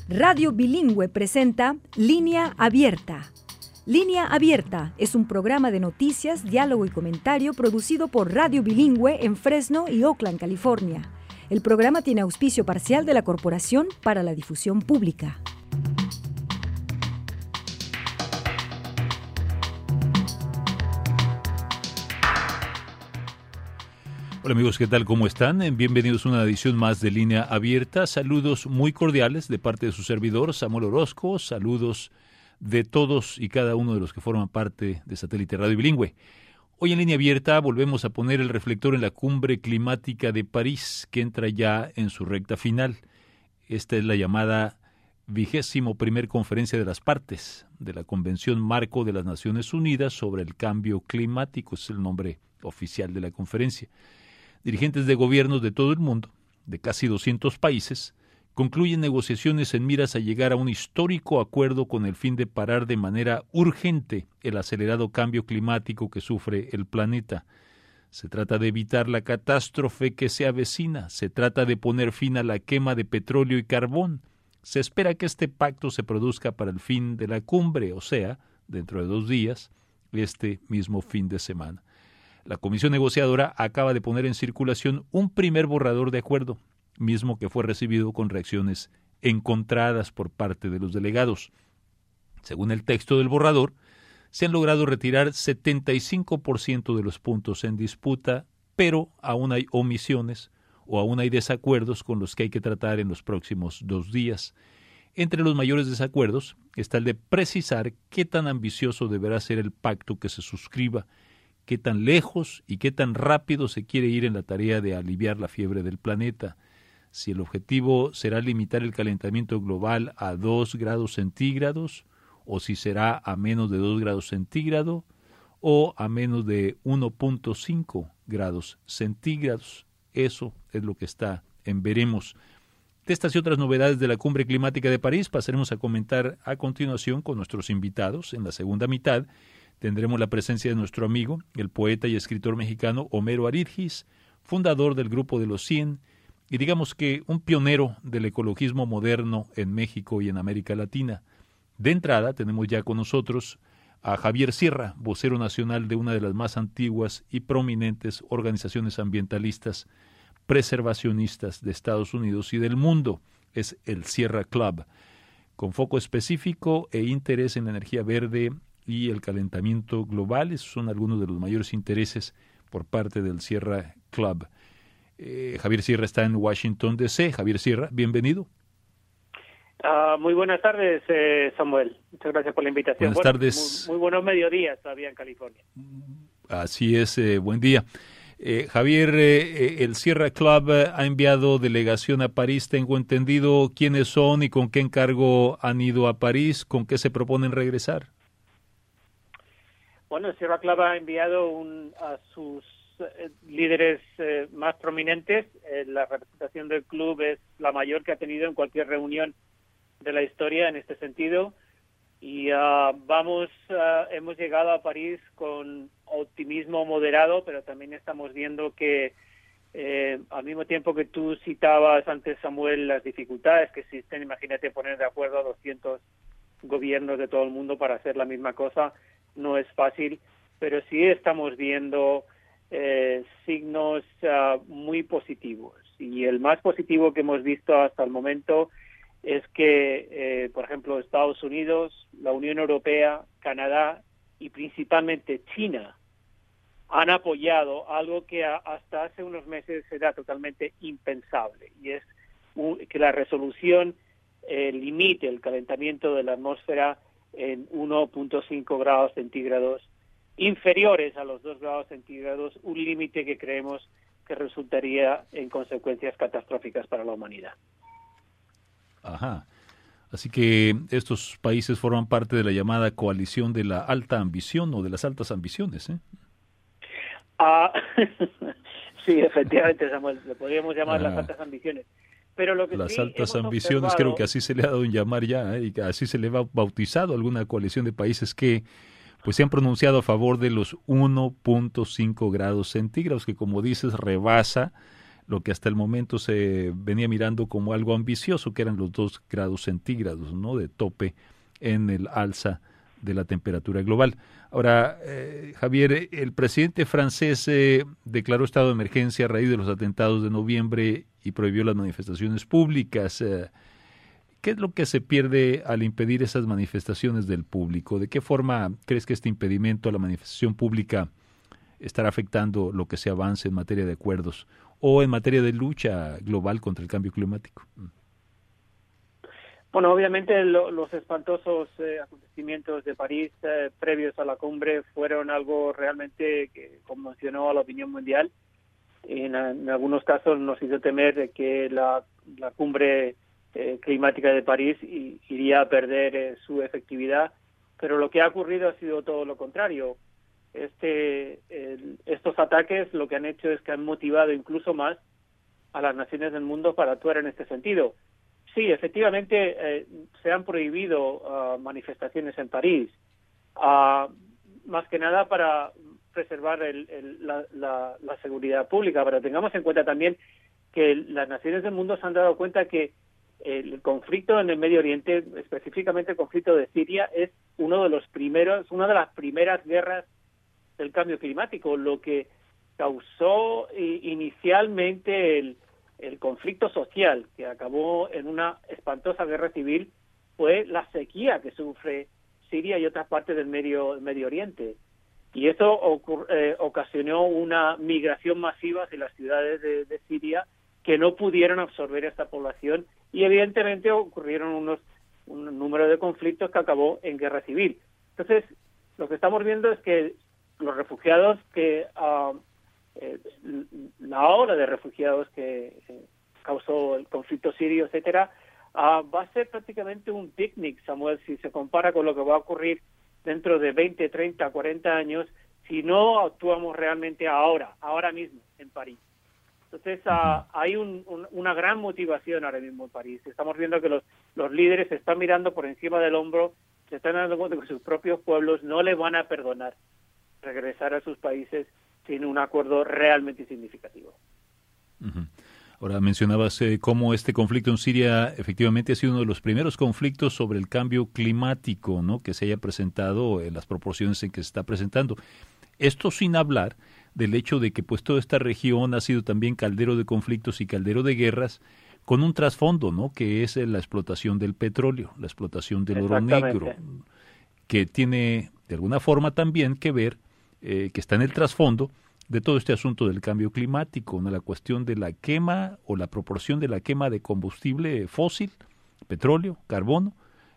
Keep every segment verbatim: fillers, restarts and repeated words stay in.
Radio Bilingüe presenta Línea Abierta. Línea Abierta es un programa de noticias, diálogo y comentario producido por Radio Bilingüe en Fresno y Oakland, California. El programa tiene auspicio parcial de la Corporación para la Difusión Pública. Hola amigos, ¿qué tal? ¿Cómo están? Bienvenidos a una edición más de Línea Abierta. Saludos muy cordiales de parte de su servidor, Samuel Orozco. Saludos de todos y cada uno de los que forman parte de Satélite Radio Bilingüe. Hoy en Línea Abierta volvemos a poner el reflector en la Cumbre Climática de París, que entra ya en su recta final. Esta es la llamada vigésimo primer Conferencia de las Partes de la Convención Marco de las Naciones Unidas sobre el Cambio Climático. Es el nombre oficial de la conferencia. Dirigentes de gobiernos de todo el mundo, de casi doscientos países, concluyen negociaciones en miras a llegar a un histórico acuerdo con el fin de parar de manera urgente el acelerado cambio climático que sufre el planeta. Se trata de evitar la catástrofe que se avecina, se trata de poner fin a la quema de petróleo y carbón. Se espera que este pacto se produzca para el fin de la cumbre, o sea, dentro de dos días, este mismo fin de semana. La comisión negociadora acaba de poner en circulación un primer borrador de acuerdo, mismo que fue recibido con reacciones encontradas por parte de los delegados. Según el texto del borrador, se han logrado retirar setenta y cinco por ciento de los puntos en disputa, pero aún hay omisiones o aún hay desacuerdos con los que hay que tratar en los próximos dos días. Entre los mayores desacuerdos está el de precisar qué tan ambicioso deberá ser el pacto que se suscriba, qué tan lejos y qué tan rápido se quiere ir en la tarea de aliviar la fiebre del planeta, si el objetivo será limitar el calentamiento global a dos grados centígrados, o si será a menos de dos grados centígrados, o a menos de uno punto cinco grados centígrados. Eso es lo que está en veremos. De estas y otras novedades de la Cumbre Climática de París pasaremos a comentar a continuación con nuestros invitados en la segunda mitad. Tendremos la presencia de nuestro amigo, el poeta y escritor mexicano Homero Aridgis, fundador del Grupo de los cien, y digamos que un pionero del ecologismo moderno en México y en América Latina. De entrada tenemos ya con nosotros a Javier Sierra, vocero nacional de una de las más antiguas y prominentes organizaciones ambientalistas preservacionistas de Estados Unidos y del mundo, es el Sierra Club, con foco específico e interés en la energía verde y el calentamiento global. Esos son algunos de los mayores intereses por parte del Sierra Club. Eh, Javier Sierra está en Washington, D C Javier Sierra, bienvenido. Uh, muy buenas tardes, eh, Samuel. Muchas gracias por la invitación. Buenas bueno, tardes. Muy, muy buenos mediodías todavía en California. Así es, eh, buen día. Eh, Javier, eh, el Sierra Club ha enviado delegación a París. Tengo entendido quiénes son y con qué encargo han ido a París, con qué se proponen regresar. Bueno, el Sierra Club ha enviado un, a sus eh, líderes eh, más prominentes. Eh, la representación del club es la mayor que ha tenido en cualquier reunión de la historia en este sentido. Y uh, vamos, uh, hemos llegado a París con optimismo moderado, pero también estamos viendo que eh, al mismo tiempo que tú citabas antes, Samuel, las dificultades que existen, imagínate poner de acuerdo a doscientos gobiernos de todo el mundo para hacer la misma cosa. No es fácil, pero sí estamos viendo eh, signos uh, muy positivos. Y el más positivo que hemos visto hasta el momento es que, eh, por ejemplo, Estados Unidos, la Unión Europea, Canadá y principalmente China han apoyado algo que a, hasta hace unos meses era totalmente impensable, y es un, que la resolución eh, limite el calentamiento de la atmósfera en uno punto cinco grados centígrados, inferiores a los dos grados centígrados, un límite que creemos que resultaría en consecuencias catastróficas para la humanidad. Ajá. Así que estos países forman parte de la llamada coalición de la alta ambición o de las altas ambiciones, ¿eh? Ah, sí, efectivamente, Samuel, lo podríamos llamar ah. las altas ambiciones. Pero lo que las sí altas hemos ambiciones, observado... creo que así se le ha dado en llamar ya, ¿eh? Y que así se le ha bautizado a alguna coalición de países que pues se han pronunciado a favor de los uno punto cinco grados centígrados, que como dices rebasa lo que hasta el momento se venía mirando como algo ambicioso, que eran los dos grados centígrados, ¿no?, de tope en el alza de la temperatura global. Ahora, eh, Javier, el presidente francés eh, declaró estado de emergencia a raíz de los atentados de noviembre y prohibió las manifestaciones públicas. Eh, ¿Qué es lo que se pierde al impedir esas manifestaciones del público? ¿De qué forma crees que este impedimento a la manifestación pública estará afectando lo que se avance en materia de acuerdos o en materia de lucha global contra el cambio climático? Bueno, obviamente lo, los espantosos eh, acontecimientos de París eh, previos a la cumbre fueron algo realmente que conmocionó a la opinión mundial. En, en algunos casos nos hizo temer de que la, la cumbre eh, climática de París i, iría a perder eh, su efectividad, pero lo que ha ocurrido ha sido todo lo contrario. Este, el, estos ataques lo que han hecho es que han motivado incluso más a las naciones del mundo para actuar en este sentido. Sí, efectivamente eh, se han prohibido uh, manifestaciones en París, uh, más que nada para preservar el, el, la, la, la seguridad pública, pero tengamos en cuenta también que las naciones del mundo se han dado cuenta que el conflicto en el Medio Oriente, específicamente el conflicto de Siria, es uno de los primeros, una de las primeras guerras del cambio climático, lo que causó eh, inicialmente el El conflicto social que acabó en una espantosa guerra civil fue la sequía que sufre Siria y otras partes del Medio, Medio Oriente. Y eso ocur, eh, ocasionó una migración masiva hacia las ciudades de, de Siria que no pudieron absorber esta población y evidentemente ocurrieron unos un número de conflictos que acabó en guerra civil. Entonces, lo que estamos viendo es que los refugiados que... Uh, Eh, la ola de refugiados que eh, causó el conflicto sirio, etcétera, uh, va a ser prácticamente un picnic, Samuel, si se compara con lo que va a ocurrir dentro de veinte, treinta, cuarenta años, si no actuamos realmente ahora, ahora mismo, en París. Entonces, uh, hay un, un, una gran motivación ahora mismo en París. Estamos viendo que los, los líderes se están mirando por encima del hombro, se están dando cuenta que sus propios pueblos no les van a perdonar regresar a sus países sin un acuerdo realmente significativo. Uh-huh. Ahora mencionabas eh, cómo este conflicto en Siria efectivamente ha sido uno de los primeros conflictos sobre el cambio climático, ¿no?, que se haya presentado en las proporciones en que se está presentando. Esto sin hablar del hecho de que pues toda esta región ha sido también caldero de conflictos y caldero de guerras con un trasfondo, ¿no?, que es la explotación del petróleo, la explotación del oro negro, que tiene de alguna forma también que ver Eh, que está en el trasfondo de todo este asunto del cambio climático, ¿no?, la cuestión de la quema o la proporción de la quema de combustible fósil, petróleo, carbono,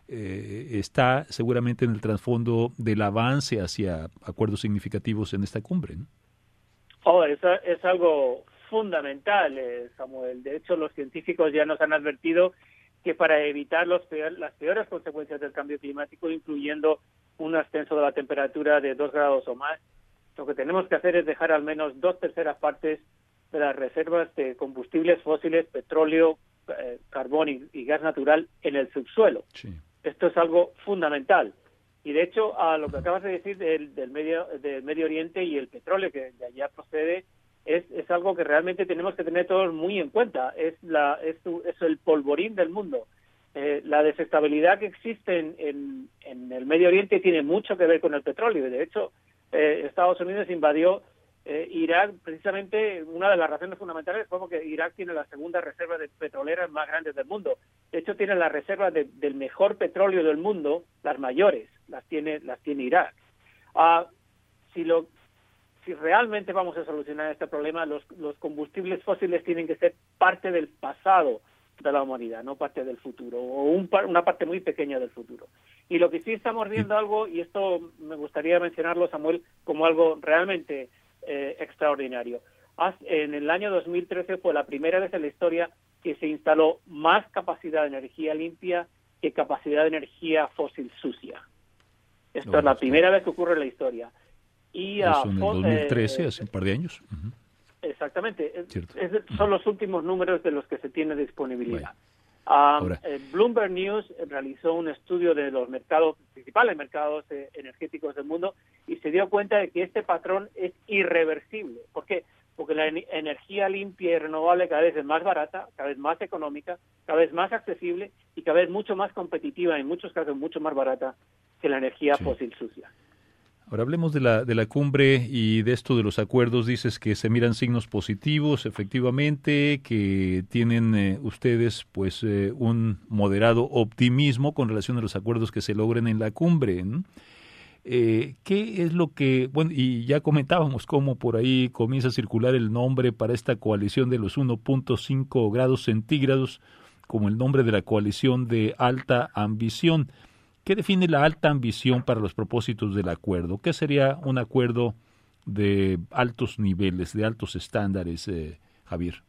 eh, está seguramente en el trasfondo del avance hacia acuerdos significativos en esta cumbre, ¿no? Oh, es, es algo fundamental, eh, Samuel. De hecho, los científicos ya nos han advertido que para evitar los peor, las peores consecuencias del cambio climático, incluyendo un ascenso de la temperatura de dos grados o más, lo que tenemos que hacer es dejar al menos dos terceras partes de las reservas de combustibles fósiles, petróleo, eh, carbón y, y gas natural en el subsuelo. Sí. Esto es algo fundamental. Y de hecho, a lo que acabas de decir del, del, medio, del Medio Oriente y el petróleo que de allá procede, es, es algo que realmente tenemos que tener todos muy en cuenta. Es, la, es, es el polvorín del mundo. Eh, la desestabilidad que existe en, en, en el Medio Oriente tiene mucho que ver con el petróleo. Y de hecho, eh, Estados Unidos invadió eh, Irak, precisamente una de las razones fundamentales fue porque Irak tiene la segunda reserva de petroleras más grandes del mundo. De hecho, tiene la reserva de, del mejor petróleo del mundo, las mayores, las tiene las tiene Irak. Uh, si lo si realmente vamos a solucionar este problema, los, los combustibles fósiles tienen que ser parte del pasado de la humanidad, no parte del futuro, o un, una parte muy pequeña del futuro. Y lo que sí estamos viendo algo, y esto me gustaría mencionarlo, Samuel, como algo realmente eh, extraordinario. En el año dos mil trece fue la primera vez en la historia que se instaló más capacidad de energía limpia que capacidad de energía fósil sucia. Esto no, es la no, primera vez que ocurre en la historia. Y Eso uh, en el dos mil trece, eh, hace un par de años. Uh-huh. Exactamente. Es, son los últimos números de los que se tiene disponibilidad. Um, eh, Bloomberg News realizó un estudio de los mercados, principales mercados eh, energéticos del mundo, y se dio cuenta de que este patrón es irreversible. ¿Por qué? porque la en- energía limpia y renovable cada vez es más barata, cada vez más económica, cada vez más accesible y cada vez mucho más competitiva, en muchos casos mucho más barata que la energía Sí. fósil sucia. Ahora hablemos de la, de la cumbre y de esto de los acuerdos. Dices que se miran signos positivos, efectivamente, que tienen eh, ustedes pues eh, un moderado optimismo con relación a los acuerdos que se logren en la cumbre, ¿no? Eh, ¿Qué es lo que, bueno, y ya comentábamos cómo por ahí comienza a circular el nombre para esta coalición de los uno punto cinco grados centígrados como el nombre de la coalición de alta ambición? ¿Qué define la alta ambición para los propósitos del acuerdo? ¿Qué sería un acuerdo de altos niveles, de altos estándares, eh, Javier?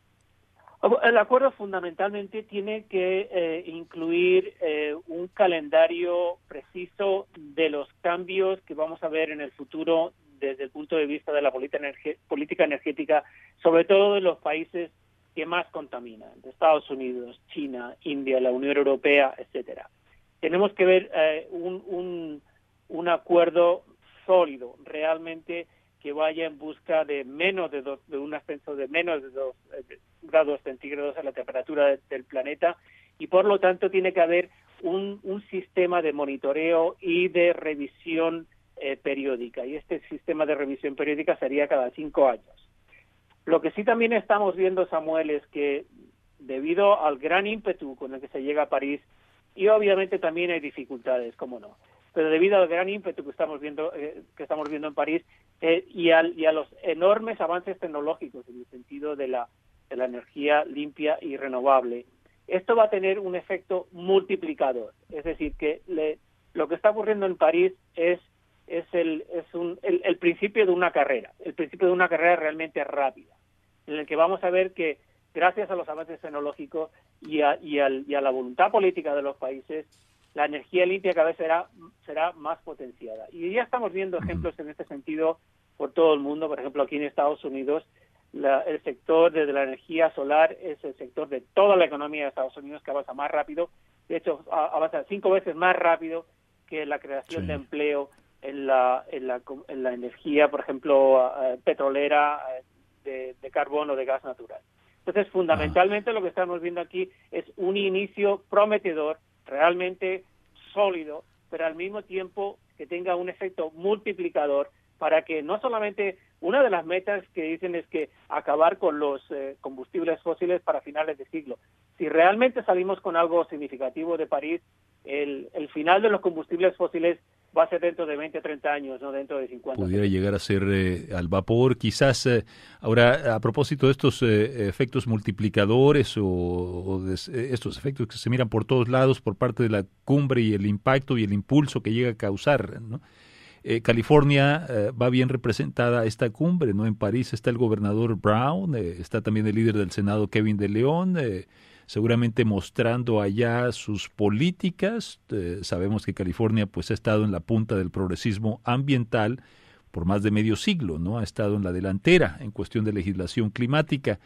El acuerdo fundamentalmente tiene que eh, incluir eh, un calendario preciso de los cambios que vamos a ver en el futuro desde el punto de vista de la política, energe- política energética, sobre todo de los países que más contaminan, de Estados Unidos, China, India, la Unión Europea, etcétera. Tenemos que ver eh, un, un, un acuerdo sólido, realmente que vaya en busca de menos de, dos, de un ascenso de menos de dos eh, grados centígrados a la temperatura de, del planeta, y por lo tanto tiene que haber un, un sistema de monitoreo y de revisión eh, periódica, y este sistema de revisión periódica sería cada cinco años. Lo que sí también estamos viendo, Samuel, es que debido al gran ímpetu con el que se llega a París, y obviamente también hay dificultades, cómo no, pero debido al gran ímpetu que estamos viendo eh, que estamos viendo en París eh, y, al, y a los enormes avances tecnológicos en el sentido de la, de la energía limpia y renovable, esto va a tener un efecto multiplicador. Es decir, que le, lo que está ocurriendo en París es es el es un el, el principio de una carrera, el principio de una carrera realmente rápida, en el que vamos a ver que gracias a los avances tecnológicos y a, y, al, y a la voluntad política de los países, la energía limpia cada vez será, será más potenciada. Y ya estamos viendo ejemplos en este sentido por todo el mundo. Por ejemplo, aquí en Estados Unidos, la, el sector de la energía solar es el sector de toda la economía de Estados Unidos que avanza más rápido. De hecho, avanza cinco veces más rápido que la creación Sí. de empleo en la, en la, en la energía, por ejemplo, uh, petrolera, uh, de, de carbón o de gas natural. Entonces, fundamentalmente, ah. lo que estamos viendo aquí es un inicio prometedor, realmente sólido, pero al mismo tiempo que tenga un efecto multiplicador para que no solamente una de las metas que dicen es que acabar con los eh, combustibles fósiles para finales de siglo. Si realmente salimos con algo significativo de París, el, el final de los combustibles fósiles va a ser dentro de veinte, treinta años, no dentro de cincuenta. Pudiera llegar a ser eh, al vapor, quizás. Eh, ahora, a propósito de estos eh, efectos multiplicadores o, o de estos efectos que se miran por todos lados por parte de la cumbre y el impacto y el impulso que llega a causar, ¿no? Eh, California eh, va bien representada a esta cumbre, ¿no? En París está el gobernador Brown, eh, está también el líder del Senado, Kevin De León, eh, seguramente mostrando allá sus políticas. Eh, sabemos que California pues ha estado en la punta del progresismo ambiental por más de medio siglo, ¿no? Ha estado en la delantera en cuestión de legislación climática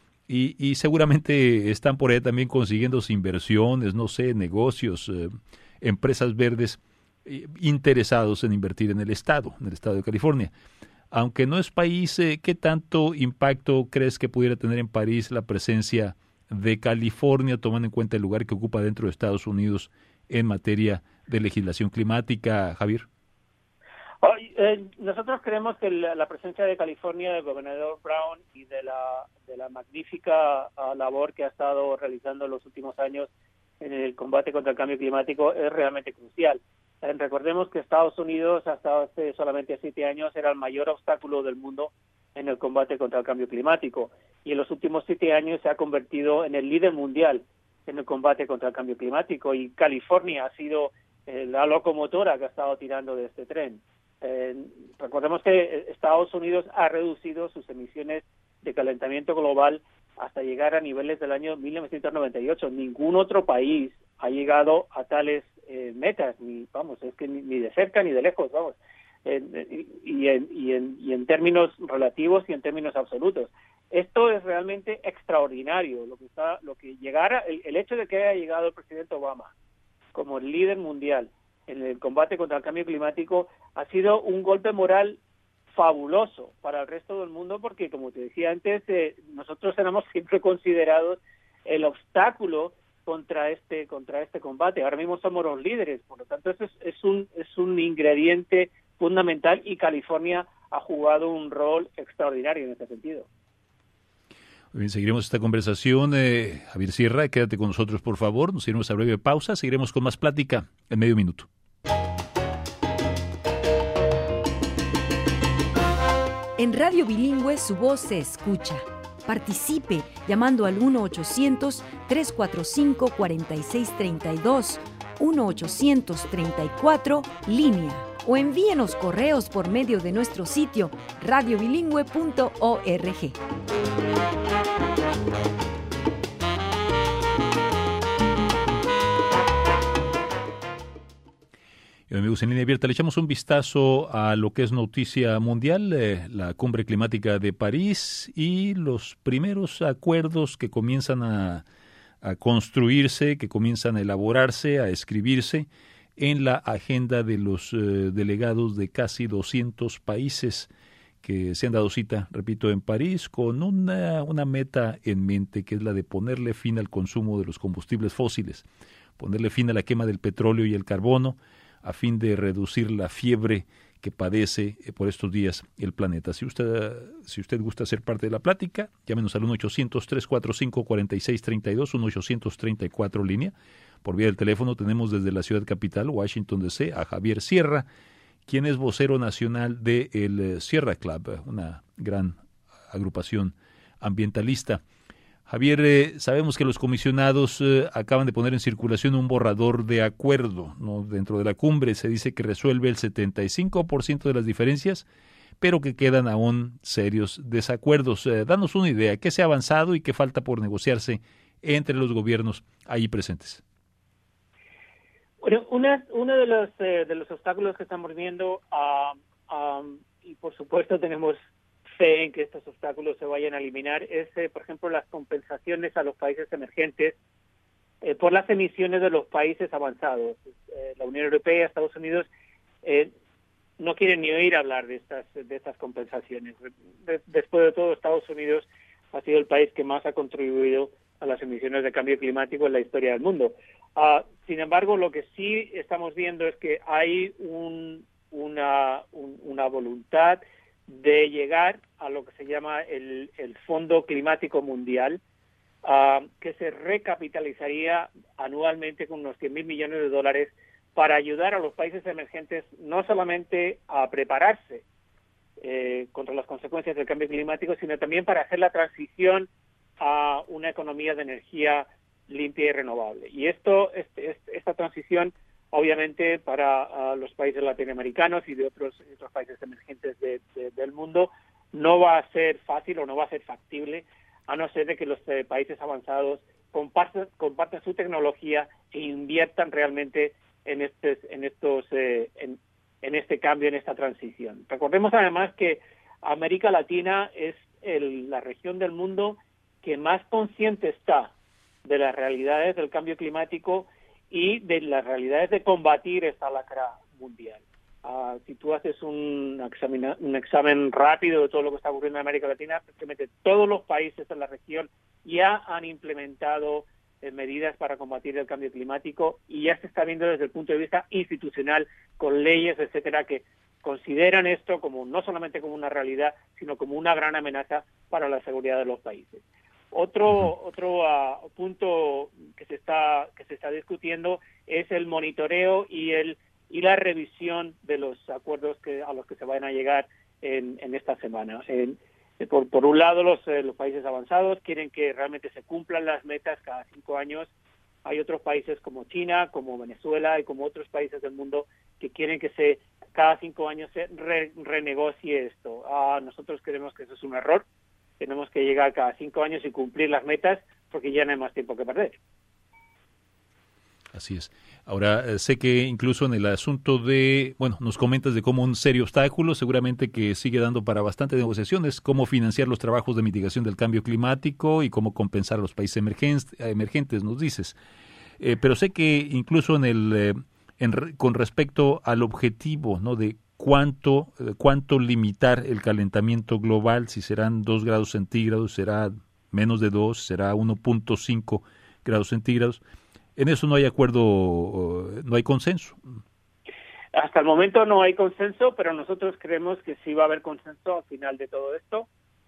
y, y seguramente están por ahí también consiguiendo inversiones, no sé, negocios, eh, empresas verdes eh, interesados en invertir en el estado, en el estado de California. Aunque no es país, eh, ¿qué tanto impacto crees que pudiera tener en París la presencia de California, tomando en cuenta el lugar que ocupa dentro de Estados Unidos en materia de legislación climática, Javier? Oh, eh, nosotros creemos que la, la presencia de California, del gobernador Brown y de la, de la magnífica uh, labor que ha estado realizando en los últimos años en el combate contra el cambio climático es realmente crucial. Eh, recordemos que Estados Unidos hasta hace solamente siete años era el mayor obstáculo del mundo en el combate contra el cambio climático, y en los últimos siete años se ha convertido en el líder mundial en el combate contra el cambio climático, y California ha sido eh, la locomotora que ha estado tirando de este tren. Eh, recordemos que Estados Unidos ha reducido sus emisiones de calentamiento global hasta llegar a niveles del año mil novecientos noventa y ocho. Ningún otro país ha llegado a tales eh, metas, ni vamos, es que ni, ni de cerca ni de lejos, vamos. Eh, y, en, y, en, y en términos relativos y en términos absolutos. Esto es realmente extraordinario, lo que está, lo que llegara, el, el hecho de que haya llegado el presidente Obama como líder mundial en el combate contra el cambio climático ha sido un golpe moral fabuloso para el resto del mundo, porque, como te decía antes, eh, nosotros éramos siempre considerados el obstáculo contra este contra este combate. Ahora mismo somos los líderes, por lo tanto eso es, es un es un ingrediente fundamental, y California ha jugado un rol extraordinario en este sentido. Bien, seguiremos esta conversación. Eh, Javier Sierra, quédate con nosotros, por favor. Nos iremos a breve pausa. Seguiremos con más plática en medio minuto. En Radio Bilingüe su voz se escucha. Participe llamando al uno ochocientos, tres cuatro cinco, cuatro seis tres dos, uno ochocientos treinta y cuatro, línea, o envíenos correos por medio de nuestro sitio radio bilingüe punto org. Amigos, en Línea Abierta le echamos un vistazo a lo que es noticia mundial, eh, la Cumbre Climática de París y los primeros acuerdos que comienzan a, a construirse, que comienzan a elaborarse, a escribirse en la agenda de los eh, delegados de casi doscientos países que se han dado cita, repito, en París, con una, una meta en mente, que es la de ponerle fin al consumo de los combustibles fósiles, ponerle fin a la quema del petróleo y el carbono, a fin de reducir la fiebre que padece eh, por estos días el planeta. Si usted, si usted gusta ser parte de la plática, llámenos al uno ochocientos, tres cuatro cinco, cuatro seis tres dos, uno ochocientos treinta y cuatro línea. Por vía del teléfono tenemos desde la ciudad capital, Washington D C, a Javier Sierra, quien es vocero nacional del Sierra Club, una gran agrupación ambientalista. Javier, eh, sabemos que los comisionados eh, acaban de poner en circulación un borrador de acuerdo, ¿no? Dentro de la cumbre se dice que resuelve el setenta y cinco por ciento de las diferencias, pero que quedan aún serios desacuerdos. Eh, danos una idea, ¿qué se ha avanzado y qué falta por negociarse entre los gobiernos ahí presentes? Bueno, una, uno de los eh, de los obstáculos que estamos viendo, uh, um, y por supuesto tenemos fe en que estos obstáculos se vayan a eliminar, es, eh, por ejemplo, las compensaciones a los países emergentes eh, por las emisiones de los países avanzados. Eh, la Unión Europea y Estados Unidos eh, no quieren ni oír hablar de estas de estas compensaciones. De, después de todo, Estados Unidos ha sido el país que más ha contribuido a las emisiones de cambio climático en la historia del mundo. Uh, sin embargo, lo que sí estamos viendo es que hay un, una, un, una voluntad de llegar a lo que se llama el, el Fondo Climático Mundial, uh, que se recapitalizaría anualmente con unos cien mil millones de dólares para ayudar a los países emergentes no solamente a prepararse eh, contra las consecuencias del cambio climático, sino también para hacer la transición a una economía de energía limpia y renovable. Y esto, este, esta transición, obviamente, para uh, los países latinoamericanos y de otros, otros países emergentes de, de, del mundo, no va a ser fácil o no va a ser factible, a no ser de que los eh, países avanzados compartan, compartan su tecnología e inviertan realmente en estos, en estos, eh, en, en este cambio, en esta transición. Recordemos además que América Latina es el, la región del mundo que más consciente está de las realidades del cambio climático y de las realidades de combatir esta lacra mundial. Uh, si tú haces un examen, un examen rápido de todo lo que está ocurriendo en América Latina, prácticamente todos los países de la región ya han implementado eh, medidas para combatir el cambio climático, y ya se está viendo desde el punto de vista institucional, con leyes, etcétera, que consideran esto como no solamente como una realidad, sino como una gran amenaza para la seguridad de los países. Otro otro uh, punto que se está que se está discutiendo es el monitoreo y el y la revisión de los acuerdos que a los que se van a llegar en, en esta semana. O sea, en, por, por un lado, los, eh, los países avanzados quieren que realmente se cumplan las metas cada cinco años. Hay otros países como China, como Venezuela y como otros países del mundo que quieren que se cada cinco años se re, renegocie esto. Uh, nosotros creemos que eso es un error. Tenemos que llegar cada cinco años y cumplir las metas, porque ya no hay más tiempo que perder. Así es. Ahora, eh, sé que incluso en el asunto de, bueno, nos comentas de cómo un serio obstáculo, seguramente que sigue dando para bastantes negociaciones, cómo financiar los trabajos de mitigación del cambio climático y cómo compensar a los países emergentes, emergentes nos dices. Eh, pero sé que incluso en el, eh, en, con respecto al objetivo, ¿no?, de cuánto, cuánto limitar el calentamiento global, si serán dos grados centígrados, será menos de dos, será uno punto cinco grados centígrados. En eso no hay acuerdo, no hay consenso. Hasta el momento no hay consenso, pero nosotros creemos que sí va a haber consenso al final de todo esto.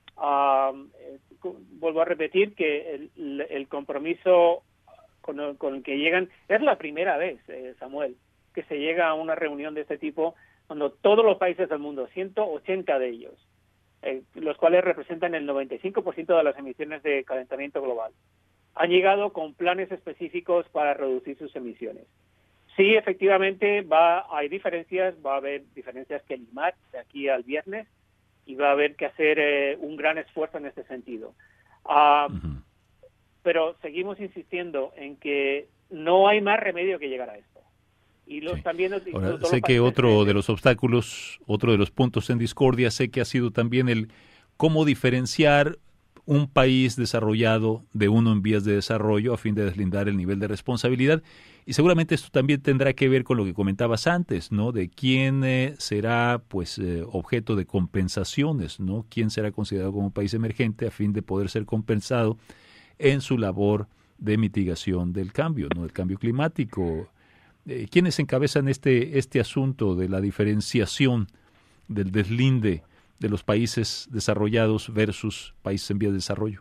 Uh, eh, vuelvo a repetir que el, el compromiso con el, con el que llegan es la primera vez, eh, Samuel, que se llega a una reunión de este tipo cuando todos los países del mundo, ciento ochenta de ellos, eh, los cuales representan el noventa y cinco por ciento de las emisiones de calentamiento global, han llegado con planes específicos para reducir sus emisiones. Sí, efectivamente, va hay diferencias, va a haber diferencias que limar de aquí al viernes, y va a haber que hacer eh, un gran esfuerzo en este sentido. Uh, uh-huh. Pero seguimos insistiendo en que no hay más remedio que llegar a esto. Y lo sí. están viendo. Ahora, sé que otro de los obstáculos, otro de los puntos en discordia, sé que ha sido también el cómo diferenciar un país desarrollado de uno en vías de desarrollo a fin de deslindar el nivel de responsabilidad. Y seguramente esto también tendrá que ver con lo que comentabas antes, ¿no? De quién eh, será pues eh, objeto de compensaciones, ¿no? Quién será considerado como un país emergente a fin de poder ser compensado en su labor de mitigación del cambio, ¿no? Del cambio climático. Eh, ¿Quiénes encabezan este, este asunto de la diferenciación del deslinde de los países desarrollados versus países en vías de desarrollo?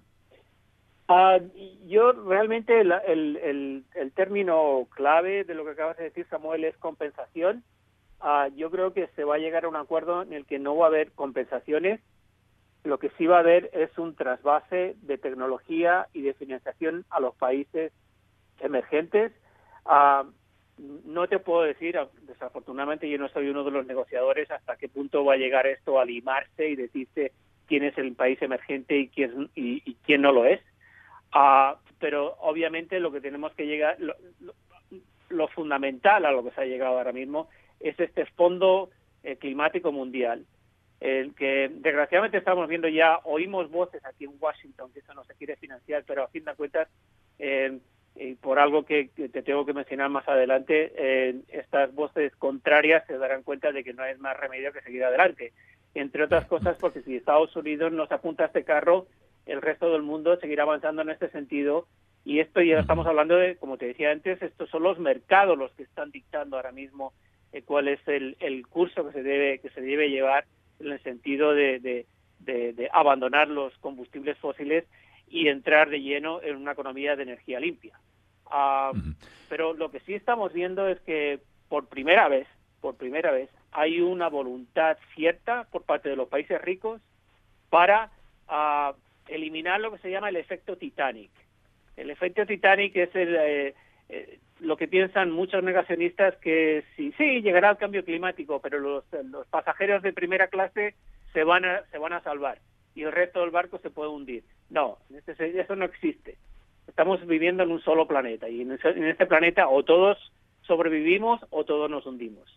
Uh, yo realmente la, el, el, el término clave de lo que acabas de decir, Samuel, es compensación. Uh, yo creo que se va a llegar a un acuerdo en el que no va a haber compensaciones. Lo que sí va a haber es un trasvase de tecnología y de financiación a los países emergentes. Uh, no te puedo decir, desafortunadamente yo no soy uno de los negociadores, hasta qué punto va a llegar esto a limarse y decirse quién es el país emergente y quién, y, y quién no lo es. Uh, pero obviamente lo que tenemos que llegar, lo, lo, lo fundamental a lo que se ha llegado ahora mismo es este fondo eh, climático mundial, el que desgraciadamente estamos viendo ya, oímos voces aquí en Washington que eso no se quiere financiar, pero a fin de cuentas, eh, y por algo que, que te tengo que mencionar más adelante, eh, estas voces contrarias se darán cuenta de que no hay más remedio que seguir adelante, entre otras cosas porque si Estados Unidos nos apunta a este carro, el resto del mundo seguirá avanzando en este sentido, y esto ya estamos hablando de, como te decía antes, estos son los mercados los que están dictando ahora mismo eh, cuál es el, el curso que se debe que se debe llevar en el sentido de, de, de, de abandonar los combustibles fósiles y entrar de lleno en una economía de energía limpia. Uh, uh-huh. Pero lo que sí estamos viendo es que por primera vez, por primera vez, hay una voluntad cierta por parte de los países ricos para uh, eliminar lo que se llama el efecto Titanic. El efecto Titanic es el, eh, eh, lo que piensan muchos negacionistas, que sí, sí, llegará el cambio climático, pero los, los pasajeros de primera clase se van a, se van a salvar y el resto del barco se puede hundir. No, este, eso no existe. Estamos viviendo en un solo planeta y en, ese, en este planeta o todos sobrevivimos o todos nos hundimos.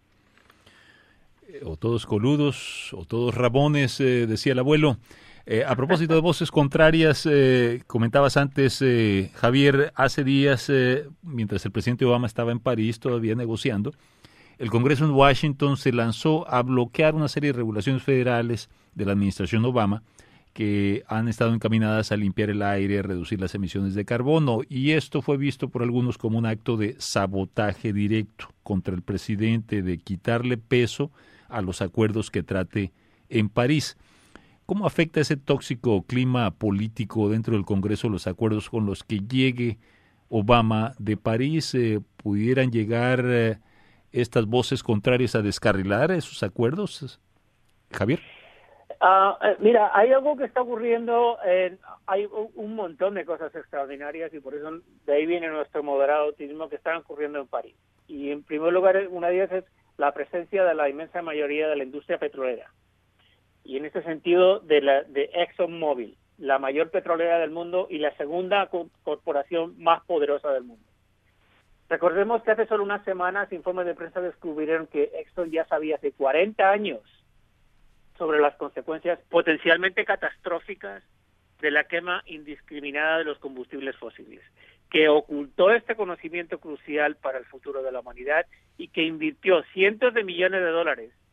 O todos coludos, o todos rabones, eh, decía el abuelo. Eh, a propósito de voces contrarias, eh, comentabas antes, eh, Javier, hace días, eh, mientras el presidente Obama estaba en París todavía negociando, el Congreso en Washington se lanzó a bloquear una serie de regulaciones federales de la administración Obama que han estado encaminadas a limpiar el aire, a reducir las emisiones de carbono, y esto fue visto por algunos como un acto de sabotaje directo contra el presidente, de quitarle peso a los acuerdos que trate en París. ¿Cómo afecta ese tóxico clima político dentro del Congreso los acuerdos con los que llegue Obama de París? Eh, ¿Pudieran llegar eh, estas voces contrarias a descarrilar esos acuerdos, Javier? Uh, mira, hay algo que está ocurriendo, eh, hay un montón de cosas extraordinarias y por eso de ahí viene nuestro moderado optimismo que están ocurriendo en París. Y en primer lugar, una de ellas es la presencia de la inmensa mayoría de la industria petrolera. Y en este sentido, de, la, de ExxonMobil, la mayor petrolera del mundo y la segunda co- corporación más poderosa del mundo. Recordemos que hace solo unas semanas informes de prensa descubrieron que Exxon ya sabía hace cuarenta años sobre las consecuencias potencialmente catastróficas de la quema indiscriminada de los combustibles fósiles, que ocultó este conocimiento crucial para el futuro de la humanidad y que invirtió cientos de millones de dólares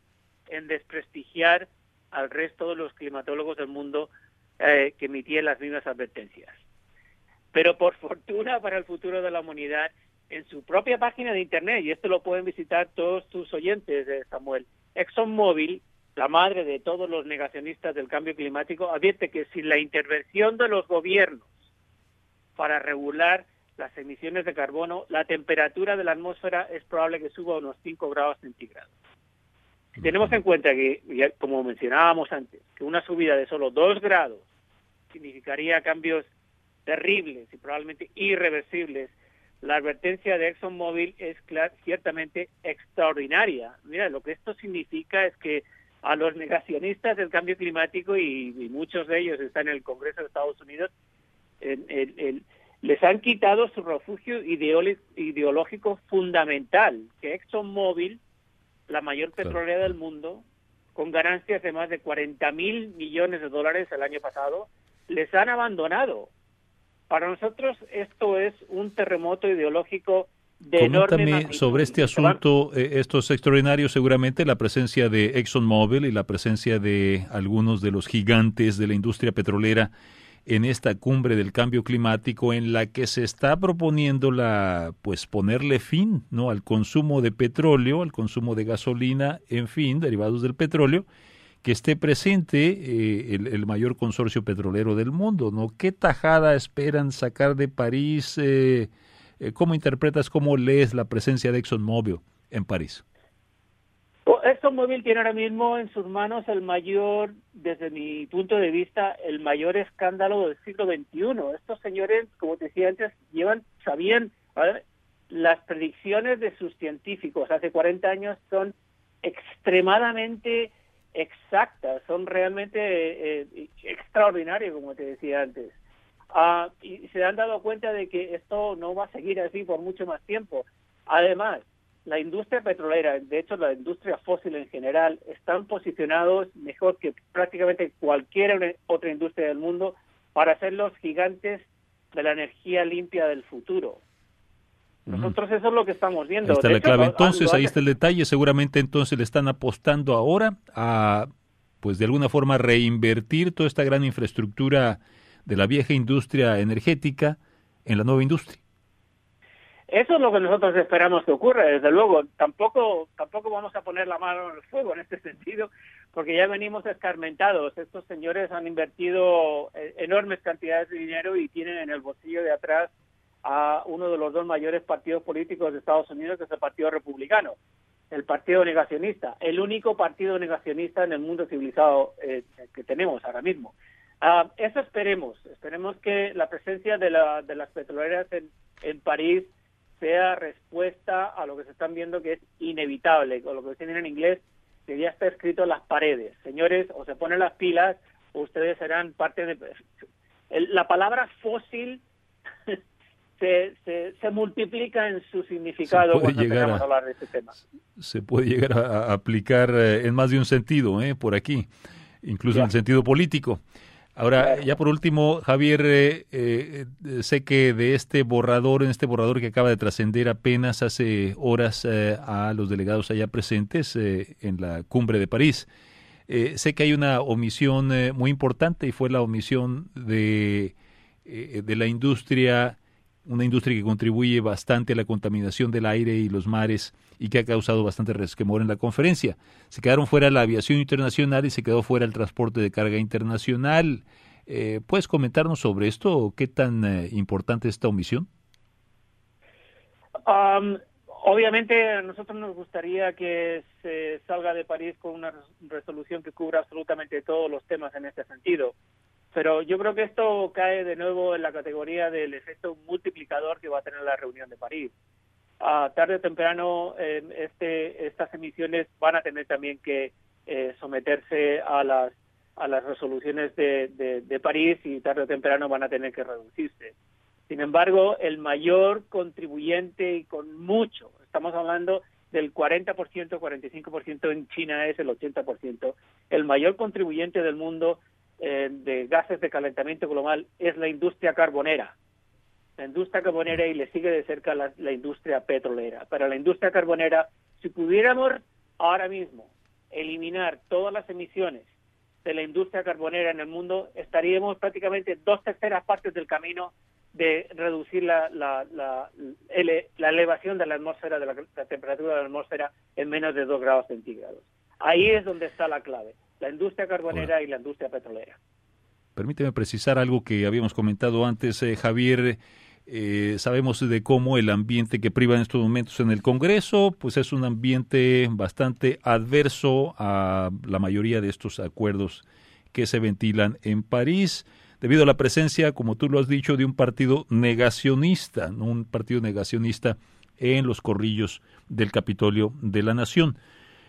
en desprestigiar al resto de los climatólogos del mundo eh, que emitían las mismas advertencias. Pero por fortuna para el futuro de la humanidad, en su propia página de internet, y esto lo pueden visitar todos tus oyentes, eh, Samuel, ExxonMobil, la madre de todos los negacionistas del cambio climático, advierte que sin la intervención de los gobiernos para regular las emisiones de carbono, la temperatura de la atmósfera es probable que suba unos cinco grados centígrados. Si tenemos en cuenta que, ya, como mencionábamos antes, que una subida de solo dos grados significaría cambios terribles y probablemente irreversibles, la advertencia de ExxonMobil es clar, ciertamente extraordinaria. Mira, lo que esto significa es que a los negacionistas del cambio climático, y, y muchos de ellos están en el Congreso de Estados Unidos, el, el, el, les han quitado su refugio ideológico fundamental, que ExxonMobil, la mayor petrolera del mundo, con ganancias de más de cuarenta mil millones de dólares el año pasado, les han abandonado. Para nosotros esto es un terremoto ideológico de enorme magnitud. Coméntame sobre este asunto, eh, esto es extraordinario seguramente, la presencia de ExxonMobil y la presencia de algunos de los gigantes de la industria petrolera en esta cumbre del cambio climático, en la que se está proponiendo la, pues ponerle fin, ¿no?, al consumo de petróleo, al consumo de gasolina, en fin, derivados del petróleo, que esté presente eh, el, el mayor consorcio petrolero del mundo, ¿no? ¿Qué tajada esperan sacar de París? Eh, eh, ¿Cómo interpretas, cómo lees la presencia de ExxonMobil en París? ExxonMobil tiene ahora mismo en sus manos el mayor, desde mi punto de vista, el mayor escándalo del siglo veintiuno. Estos señores, como te decía antes, llevan, sabían, ¿vale?, las predicciones de sus científicos hace cuarenta años son extremadamente exactas, son realmente eh, extraordinarias, como te decía antes. Uh, y se han dado cuenta de que esto no va a seguir así por mucho más tiempo. Además, la industria petrolera, de hecho la industria fósil en general, están posicionados mejor que prácticamente cualquier otra industria del mundo para ser los gigantes de la energía limpia del futuro. Nosotros eso es lo que estamos viendo. Ahí está de la hecho, clave. lo, Entonces, lo ahí está el detalle. Seguramente entonces le están apostando ahora a, pues de alguna forma, reinvertir toda esta gran infraestructura de la vieja industria energética en la nueva industria. Eso es lo que nosotros esperamos que ocurra, desde luego. Tampoco tampoco vamos a poner la mano en el fuego en este sentido, porque ya venimos escarmentados. Estos señores han invertido enormes cantidades de dinero y tienen en el bolsillo de atrás a uno de los dos mayores partidos políticos de Estados Unidos, que es el Partido Republicano, el Partido Negacionista, el único partido negacionista en el mundo civilizado eh, que tenemos ahora mismo. Uh, eso esperemos, esperemos que la presencia de, la, de las petroleras en, en París sea respuesta a lo que se están viendo que es inevitable, o lo que dicen en inglés, que ya está escrito en las paredes. Señores, o se ponen las pilas o ustedes serán parte de... El, la palabra fósil se, se, se multiplica en su significado cuando empezamos a, a hablar de este tema. Se puede llegar a, a aplicar eh, en más de un sentido, eh, por aquí, incluso ya. En el sentido político. Ahora, claro. Ya por último, Javier, eh, eh, sé que de este borrador, en este borrador que acaba de trascender apenas hace horas eh, a los delegados allá presentes eh, en la cumbre de París, eh, sé que hay una omisión eh, muy importante y fue la omisión de, eh, de la industria, una industria que contribuye bastante a la contaminación del aire y los mares y que ha causado bastante resquemor en la conferencia. Se quedaron fuera la aviación internacional y se quedó fuera el transporte de carga internacional. Eh, ¿Puedes comentarnos sobre esto? ¿Qué tan eh, importante es esta omisión? Um, obviamente a nosotros nos gustaría que se salga de París con una resolución que cubra absolutamente todos los temas en este sentido. Pero yo creo que esto cae de nuevo en la categoría del efecto multiplicador que va a tener la reunión de París. Uh, tarde o temprano eh, este, estas emisiones van a tener también que eh, someterse a las a las resoluciones de, de, de París y tarde o temprano van a tener que reducirse. Sin embargo, el mayor contribuyente y con mucho, estamos hablando del cuarenta por ciento, cuarenta y cinco por ciento en China es el ochenta por ciento, el mayor contribuyente del mundo eh, de gases de calentamiento global es la industria carbonera. La industria carbonera y le sigue de cerca la, la industria petrolera. Para la industria carbonera, si pudiéramos ahora mismo eliminar todas las emisiones de la industria carbonera en el mundo, estaríamos prácticamente dos terceras partes del camino de reducir la, la, la, ele, la elevación de la atmósfera, de la, la temperatura de la atmósfera en menos de dos grados centígrados. Ahí es donde está la clave, la industria carbonera Hola. y la industria petrolera. Permíteme precisar algo que habíamos comentado antes, eh, Javier. Eh, sabemos de cómo el ambiente que priva en estos momentos en el Congreso, pues es un ambiente bastante adverso a la mayoría de estos acuerdos que se ventilan en París, debido a la presencia, como tú lo has dicho, de un partido negacionista, ¿no? Un partido negacionista en los corrillos del Capitolio de la Nación.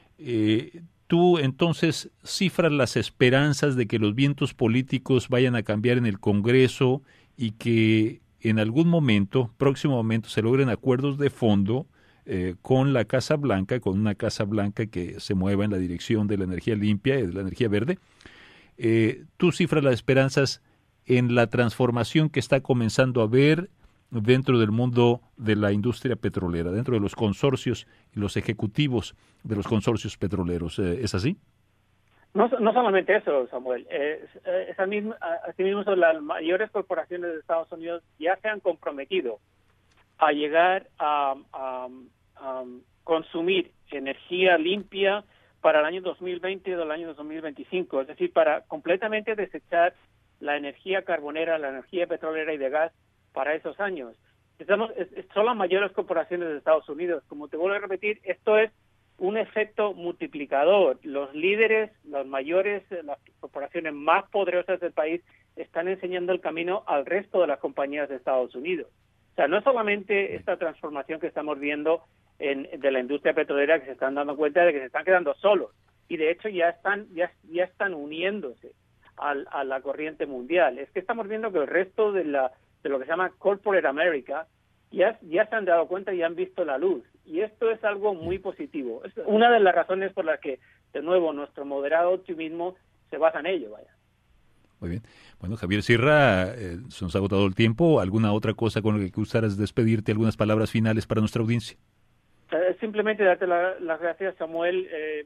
Eh, tú entonces cifras las esperanzas de que los vientos políticos vayan a cambiar en el Congreso y que en algún momento, próximo momento, se logren acuerdos de fondo eh, con la Casa Blanca, con una Casa Blanca que se mueva en la dirección de la energía limpia y de la energía verde. Eh, tú cifras las esperanzas en la transformación que está comenzando a haber dentro del mundo de la industria petrolera, dentro de los consorcios y los ejecutivos de los consorcios petroleros. ¿Es así? No, no solamente eso, Samuel. Eh, esa misma, así mismo las mayores corporaciones de Estados Unidos ya se han comprometido a llegar a, a, a consumir energía limpia para el año dos mil veinte o el año dos mil veinticinco, es decir, para completamente desechar la energía carbonera, la energía petrolera y de gas para esos años. Estamos, es, son las mayores corporaciones de Estados Unidos. Como te vuelvo a repetir, esto es un efecto multiplicador. Los líderes, los mayores, las corporaciones más poderosas del país están enseñando el camino al resto de las compañías de Estados Unidos. O sea, no es solamente esta transformación que estamos viendo en, de la industria petrolera, que se están dando cuenta de que se están quedando solos, y de hecho ya están ya, ya están uniéndose al, a la corriente mundial. Es que estamos viendo que el resto de la de lo que se llama Corporate America ya, ya se han dado cuenta y han visto la luz. Y esto es algo muy positivo. Es una de las razones por las que, de nuevo, nuestro moderado optimismo se basa en ello. Vaya. Muy bien. Bueno, Javier Sierra, eh, se nos ha agotado el tiempo. ¿Alguna otra cosa con la que gustaras despedirte? ¿Algunas palabras finales para nuestra audiencia? Eh, simplemente darte la, las gracias, Samuel. Eh,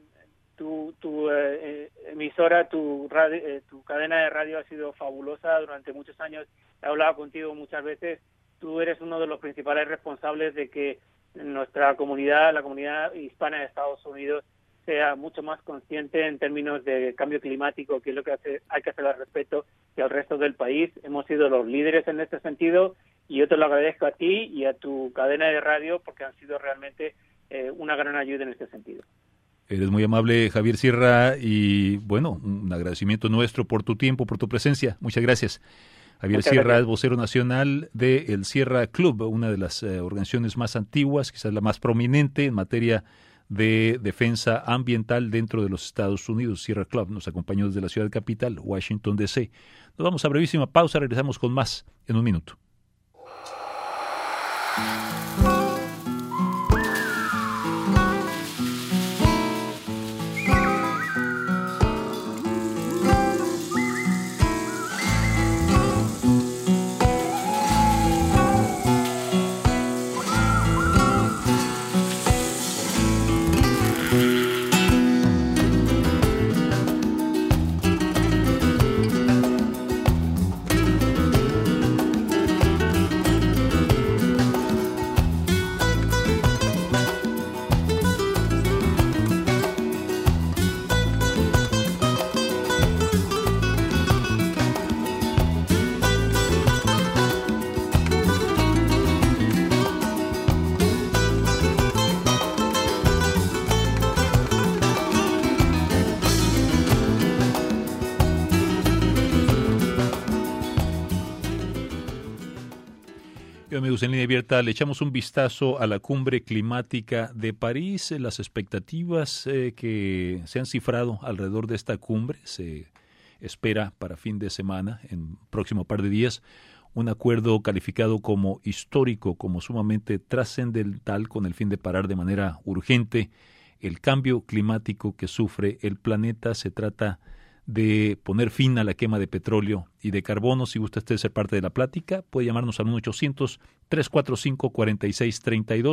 tu tu eh, emisora, tu, radio, eh, tu cadena de radio ha sido fabulosa durante muchos años. He hablado contigo muchas veces. Tú eres uno de los principales responsables de que nuestra comunidad, la comunidad hispana de Estados Unidos, sea mucho más consciente en términos de cambio climático, que es lo que hace, hay que hacer al respecto, que al resto del país. Hemos sido los líderes en este sentido y yo te lo agradezco a ti y a tu cadena de radio porque han sido realmente eh, una gran ayuda en este sentido. Eres muy amable, Javier Sierra, y bueno, un agradecimiento nuestro por tu tiempo, por tu presencia. Muchas gracias. Javier Muchas Sierra gracias. Es vocero nacional del Sierra Club, una de las eh, organizaciones más antiguas, quizás la más prominente en materia de defensa ambiental dentro de los Estados Unidos. Sierra Club nos acompañó desde la ciudad capital, Washington, D C Nos vamos a brevísima pausa, regresamos con más en un minuto. Amigos, en Línea Abierta le echamos un vistazo a la cumbre climática de París, las expectativas eh, que se han cifrado alrededor de esta cumbre. Se espera para fin de semana, en próximo par de días, un acuerdo calificado como histórico, como sumamente trascendental, con el fin de parar de manera urgente el cambio climático que sufre el planeta. Se trata de poner fin a la quema de petróleo y de carbono. Si gusta usted ser parte de la plática, puede llamarnos al uno ochocientos, tres cuatro cinco, cuatro seis tres dos,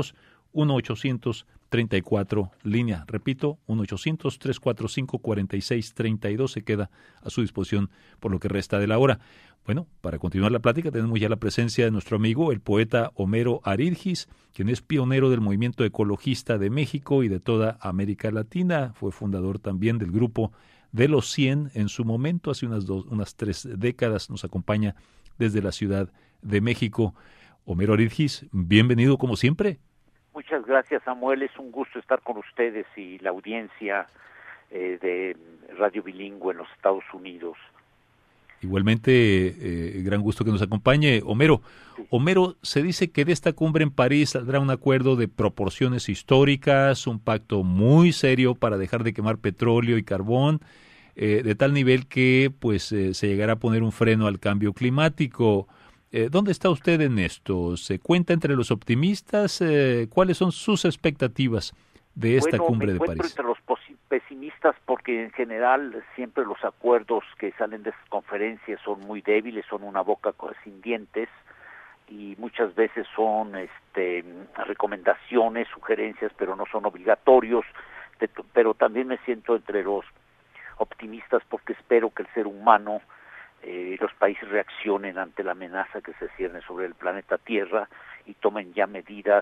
uno ochocientos treinta y cuatro línea. Repito, uno ochocientos, trescientos cuarenta y cinco, cuarenta y seis treinta y dos se queda a su disposición por lo que resta de la hora. Bueno, para continuar la plática tenemos ya la presencia de nuestro amigo, el poeta Homero Aridgis, quien es pionero del movimiento ecologista de México y de toda América Latina. Fue fundador también del grupo de los cien en su momento, hace unas, dos, unas tres décadas. Nos acompaña desde la Ciudad de México. Homero Aridgis, bienvenido como siempre. Muchas gracias, Samuel. Es un gusto estar con ustedes y la audiencia eh, de Radio Bilingüe en los Estados Unidos. Igualmente, eh, gran gusto que nos acompañe. Homero, sí. Homero, se dice que de esta cumbre en París saldrá un acuerdo de proporciones históricas, un pacto muy serio para dejar de quemar petróleo y carbón, eh, de tal nivel que pues eh, se llegará a poner un freno al cambio climático. Eh, ¿Dónde está usted en esto? ¿Se cuenta entre los optimistas? Eh, ¿Cuáles son sus expectativas de esta bueno, cumbre de París? Bueno, me encuentro entre los pesimistas porque en general siempre los acuerdos que salen de estas conferencias son muy débiles, son una boca sin dientes y muchas veces son este, recomendaciones, sugerencias, pero no son obligatorios. Pero también me siento entre los optimistas porque espero que el ser humano, eh, los países reaccionen ante la amenaza que se cierne sobre el planeta Tierra y tomen ya medidas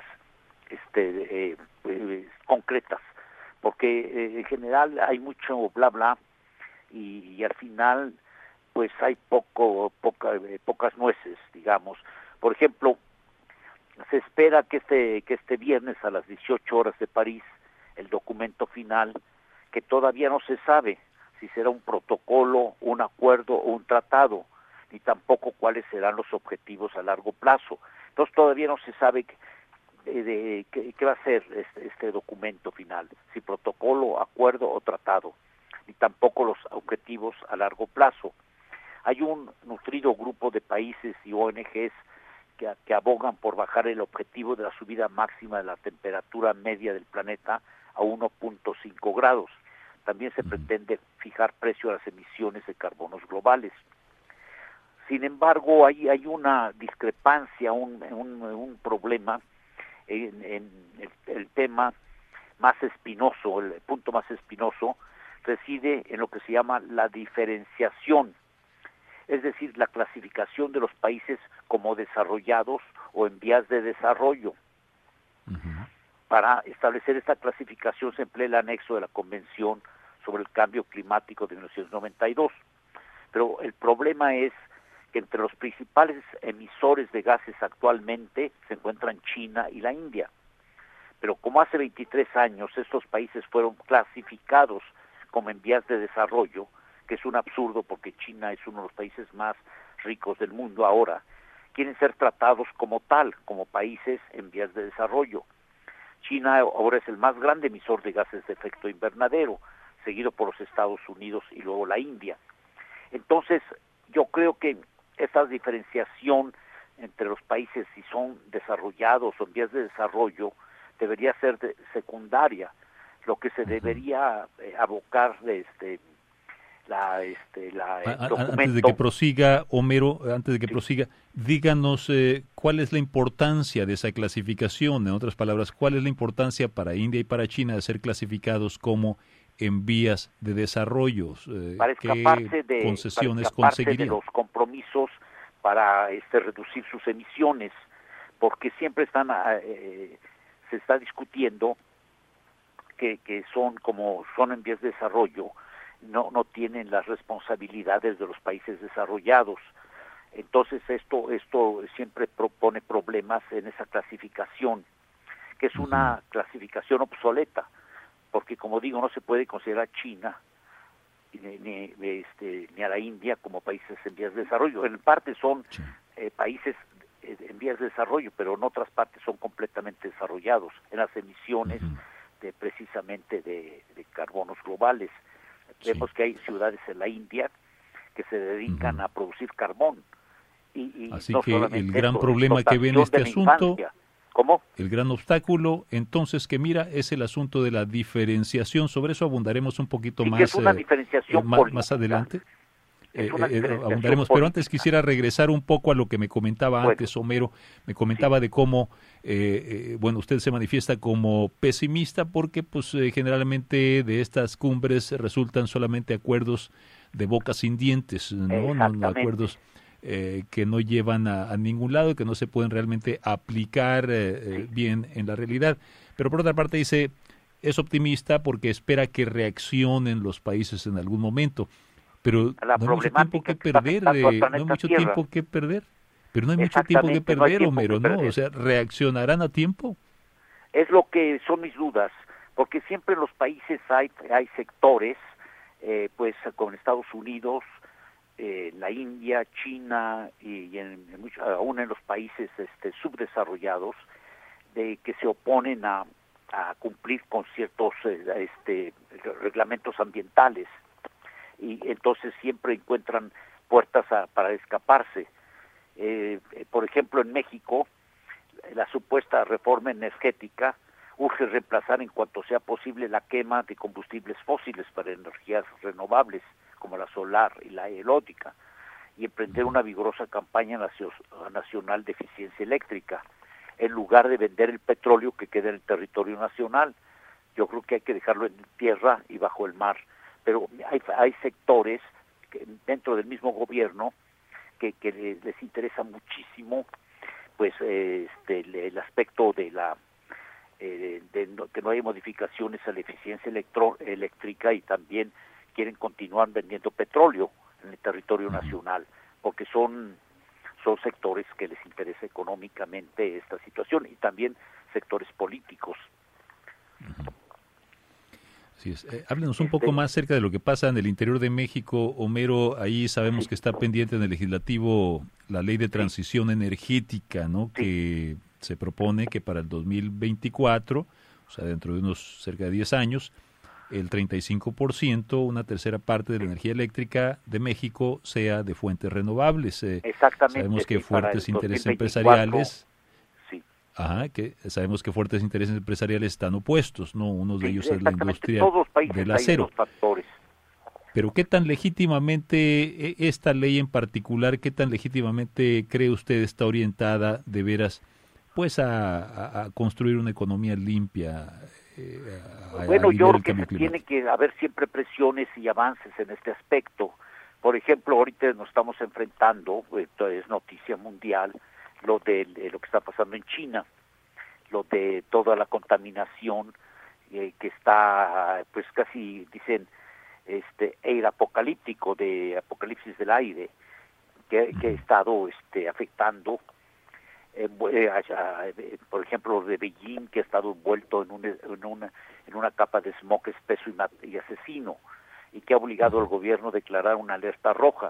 este, eh, eh, concretas. Porque eh, en general hay mucho bla bla y, y al final pues hay poco poca, eh, pocas nueces, digamos. Por ejemplo, se espera que este que este viernes a las dieciocho horas de París el documento final, que todavía no se sabe si será un protocolo, un acuerdo o un tratado, ni tampoco cuáles serán los objetivos a largo plazo. Entonces todavía no se sabe que, de qué, qué va a ser este, este documento final, si protocolo, acuerdo o tratado, ni tampoco los objetivos a largo plazo. Hay un nutrido grupo de países y O N Ges que, que abogan por bajar el objetivo de la subida máxima de la temperatura media del planeta a uno punto cinco grados. También se pretende fijar precio a las emisiones de carbonos globales. Sin embargo, hay, hay una discrepancia, un, un, un problema en, en el, el tema más espinoso, el punto más espinoso, reside en lo que se llama la diferenciación, es decir, la clasificación de los países como desarrollados o en vías de desarrollo. Uh-huh. Para establecer esta clasificación se emplea el anexo de la Convención sobre el Cambio Climático de mil novecientos noventa y dos. Pero el problema es que entre los principales emisores de gases actualmente se encuentran China y la India. Pero como hace veintitrés años estos países fueron clasificados como en vías de desarrollo, que es un absurdo porque China es uno de los países más ricos del mundo ahora, quieren ser tratados como tal, como países en vías de desarrollo. China ahora es el más grande emisor de gases de efecto invernadero, seguido por los Estados Unidos y luego la India. Entonces, yo creo que esta diferenciación entre los países, si son desarrollados o en vías de desarrollo, debería ser de secundaria. Lo que se debería eh, abocar de este la este la el documento. Antes de que prosiga, Homero, antes de que sí. prosiga, díganos eh, cuál es la importancia de esa clasificación. En otras palabras, cuál es la importancia para India y para China de ser clasificados como en vías de desarrollo. Eh, para escaparse de concesiones para escaparse de los compromisos para este reducir sus emisiones, porque siempre están eh, se está discutiendo que que son como son en vías de desarrollo, no no tienen las responsabilidades de los países desarrollados. Entonces esto esto siempre propone problemas en esa clasificación, que es una clasificación obsoleta, porque como digo, no se puede considerar China ni, ni, este, ni a la India como países en vías de desarrollo. En parte son sí. eh, países en vías de desarrollo, pero en otras partes son completamente desarrollados en las emisiones uh-huh. de precisamente de, de carbonos globales. Sí. Vemos que hay ciudades en la India que se dedican uh-huh. a producir carbón. Y, y Así no que el gran eso, problema que ve en este asunto, infancia. ¿Cómo? El gran obstáculo, entonces, que mira, es el asunto de la diferenciación. Sobre eso abundaremos un poquito sí, más, que es una eh, diferenciación eh, más, más adelante. Eh, eh, abundaremos, pero antes quisiera regresar un poco a lo que me comentaba bueno, antes Homero, me comentaba sí. de cómo, eh, eh, bueno, usted se manifiesta como pesimista porque pues eh, generalmente de estas cumbres resultan solamente acuerdos de boca sin dientes, ¿no? no acuerdos eh, que no llevan a, a ningún lado, que no se pueden realmente aplicar eh, sí. eh, bien en la realidad. Pero por otra parte dice, es optimista porque espera que reaccionen los países en algún momento. Pero no hay mucho tiempo que, que perder, eh, no hay mucho tierra. tiempo que perder, pero no hay mucho tiempo que perder, no Homero, ¿no? O sea, ¿reaccionarán a tiempo? Es lo que son mis dudas, porque siempre en los países hay, hay sectores, eh, pues como en Estados Unidos, eh, la India, China y, y en, en mucho, aún en los países este, subdesarrollados, de que se oponen a, a cumplir con ciertos eh, este, reglamentos ambientales. Y entonces siempre encuentran puertas a, para escaparse. Eh, por ejemplo, en México, la supuesta reforma energética urge reemplazar en cuanto sea posible la quema de combustibles fósiles para energías renovables, como la solar y la eólica, y emprender una vigorosa campaña nacional de eficiencia eléctrica, en lugar de vender el petróleo que queda en el territorio nacional. Yo creo que hay que dejarlo en tierra y bajo el mar. Pero hay, hay sectores que, dentro del mismo gobierno que, que les, les interesa muchísimo pues eh, este, el, el aspecto de la eh, de no, que no haya modificaciones a la eficiencia electro, eléctrica y también quieren continuar vendiendo petróleo en el territorio nacional porque son son sectores que les interesa económicamente esta situación y también sectores políticos. Uh-huh. Así es. Eh, háblenos un poco más acerca de lo que pasa en el interior de México, Homero. Ahí sabemos sí. que está pendiente en el legislativo la ley de transición sí. energética, ¿no? Sí. Que se propone que para el dos mil veinticuatro, o sea, dentro de unos cerca de diez años, el treinta y cinco por ciento, una tercera parte de la energía eléctrica de México sea de fuentes renovables. Eh, Exactamente. Sabemos que sí, fuertes intereses empresariales... Ajá, que sabemos que fuertes intereses empresariales están opuestos, ¿no? Uno de sí, ellos es la industria del acero. Pero ¿qué tan legítimamente esta ley en particular, qué tan legítimamente cree usted está orientada de veras pues a, a, a construir una economía limpia? Eh, a, bueno, a yo creo que se tiene que haber siempre presiones y avances en este aspecto. Por ejemplo, ahorita nos estamos enfrentando, esto es noticia mundial, lo de, de lo que está pasando en China, lo de toda la contaminación eh, que está, pues casi dicen, este aire apocalíptico, de apocalipsis del aire, que, que ha estado este, afectando, eh, eh, a, eh, por ejemplo, de Beijing, que ha estado envuelto en, un, en, una, en una capa de smog espeso y, y asesino, y que ha obligado al gobierno a declarar una alerta roja.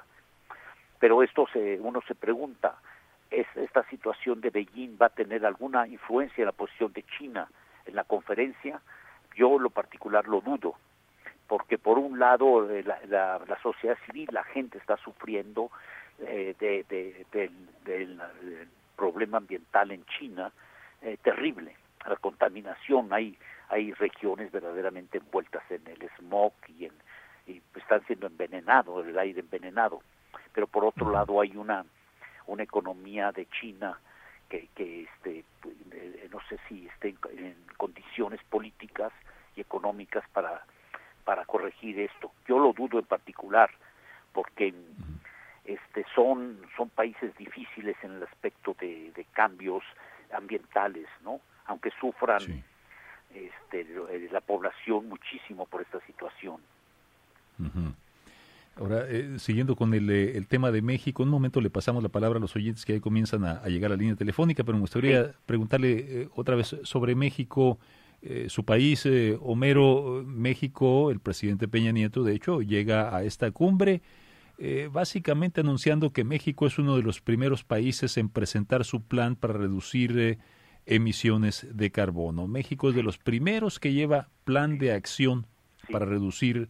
Pero esto se, uno se pregunta, ¿es esta situación de Beijing va a tener alguna influencia en la posición de China en la conferencia? Yo, en lo particular, lo dudo, porque por un lado la, la, la sociedad civil, la gente está sufriendo eh, de, de, de, de, de la, del problema ambiental en China, eh, terrible, la contaminación, hay hay regiones verdaderamente envueltas en el smog y, en, y están siendo envenenados, el aire envenenado, pero por otro lado hay una una economía de China que, que este, no sé si esté en, en condiciones políticas y económicas para, para corregir esto. Yo lo dudo en particular, porque este, son, son países difíciles en el aspecto de, de cambios ambientales, ¿no? Aunque sufran sí. este, la población muchísimo por esta situación. Uh-huh. Ahora, eh, siguiendo con el, eh, el tema de México, en un momento le pasamos la palabra a los oyentes que ahí comienzan a, a llegar a la línea telefónica, pero me gustaría sí. preguntarle eh, otra vez sobre México, eh, su país, eh, Homero. México, el presidente Peña Nieto, de hecho, llega a esta cumbre eh, básicamente anunciando que México es uno de los primeros países en presentar su plan para reducir eh, emisiones de carbono. México es de los primeros que lleva plan de acción sí. para reducir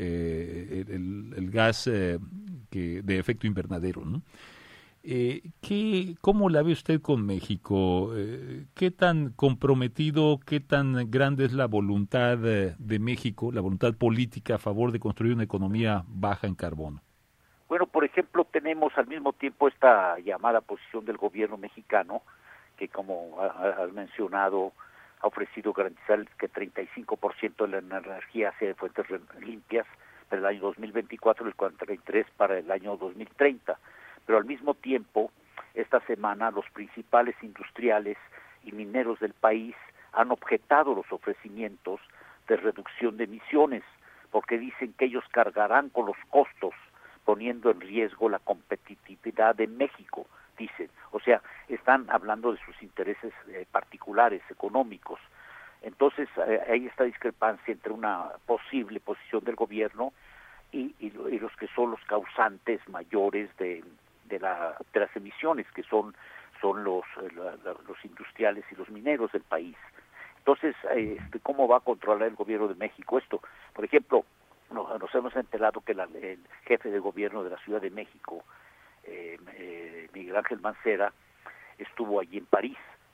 Eh, el, el gas eh, que de efecto invernadero, ¿no? Eh, ¿qué, ¿Cómo la ve usted con México? Eh, ¿Qué tan comprometido, qué tan grande es la voluntad eh, de México, la voluntad política a favor de construir una economía baja en carbono? Bueno, por ejemplo, tenemos al mismo tiempo esta llamada posición del gobierno mexicano, que como has mencionado, ha ofrecido garantizar que treinta y cinco por ciento de la energía sea de fuentes limpias para el año dos mil veinticuatro y el cuarenta y tres por ciento para el año dos mil treinta. Pero al mismo tiempo, esta semana los principales industriales y mineros del país han objetado los ofrecimientos de reducción de emisiones, porque dicen que ellos cargarán con los costos, poniendo en riesgo la competitividad de México, dicen. O sea, están hablando de sus intereses eh, particulares, económicos. Entonces, eh, hay esta discrepancia entre una posible posición del gobierno y, y, y los que son los causantes mayores de, de, la, de las emisiones, que son, son los, la, la, los industriales y los mineros del país. Entonces, eh, ¿cómo va a controlar el gobierno de México esto? Por ejemplo, nos, nos hemos enterado que la, el jefe de gobierno de la Ciudad de México, eh, eh, Miguel Ángel Mancera, estuvo allí en París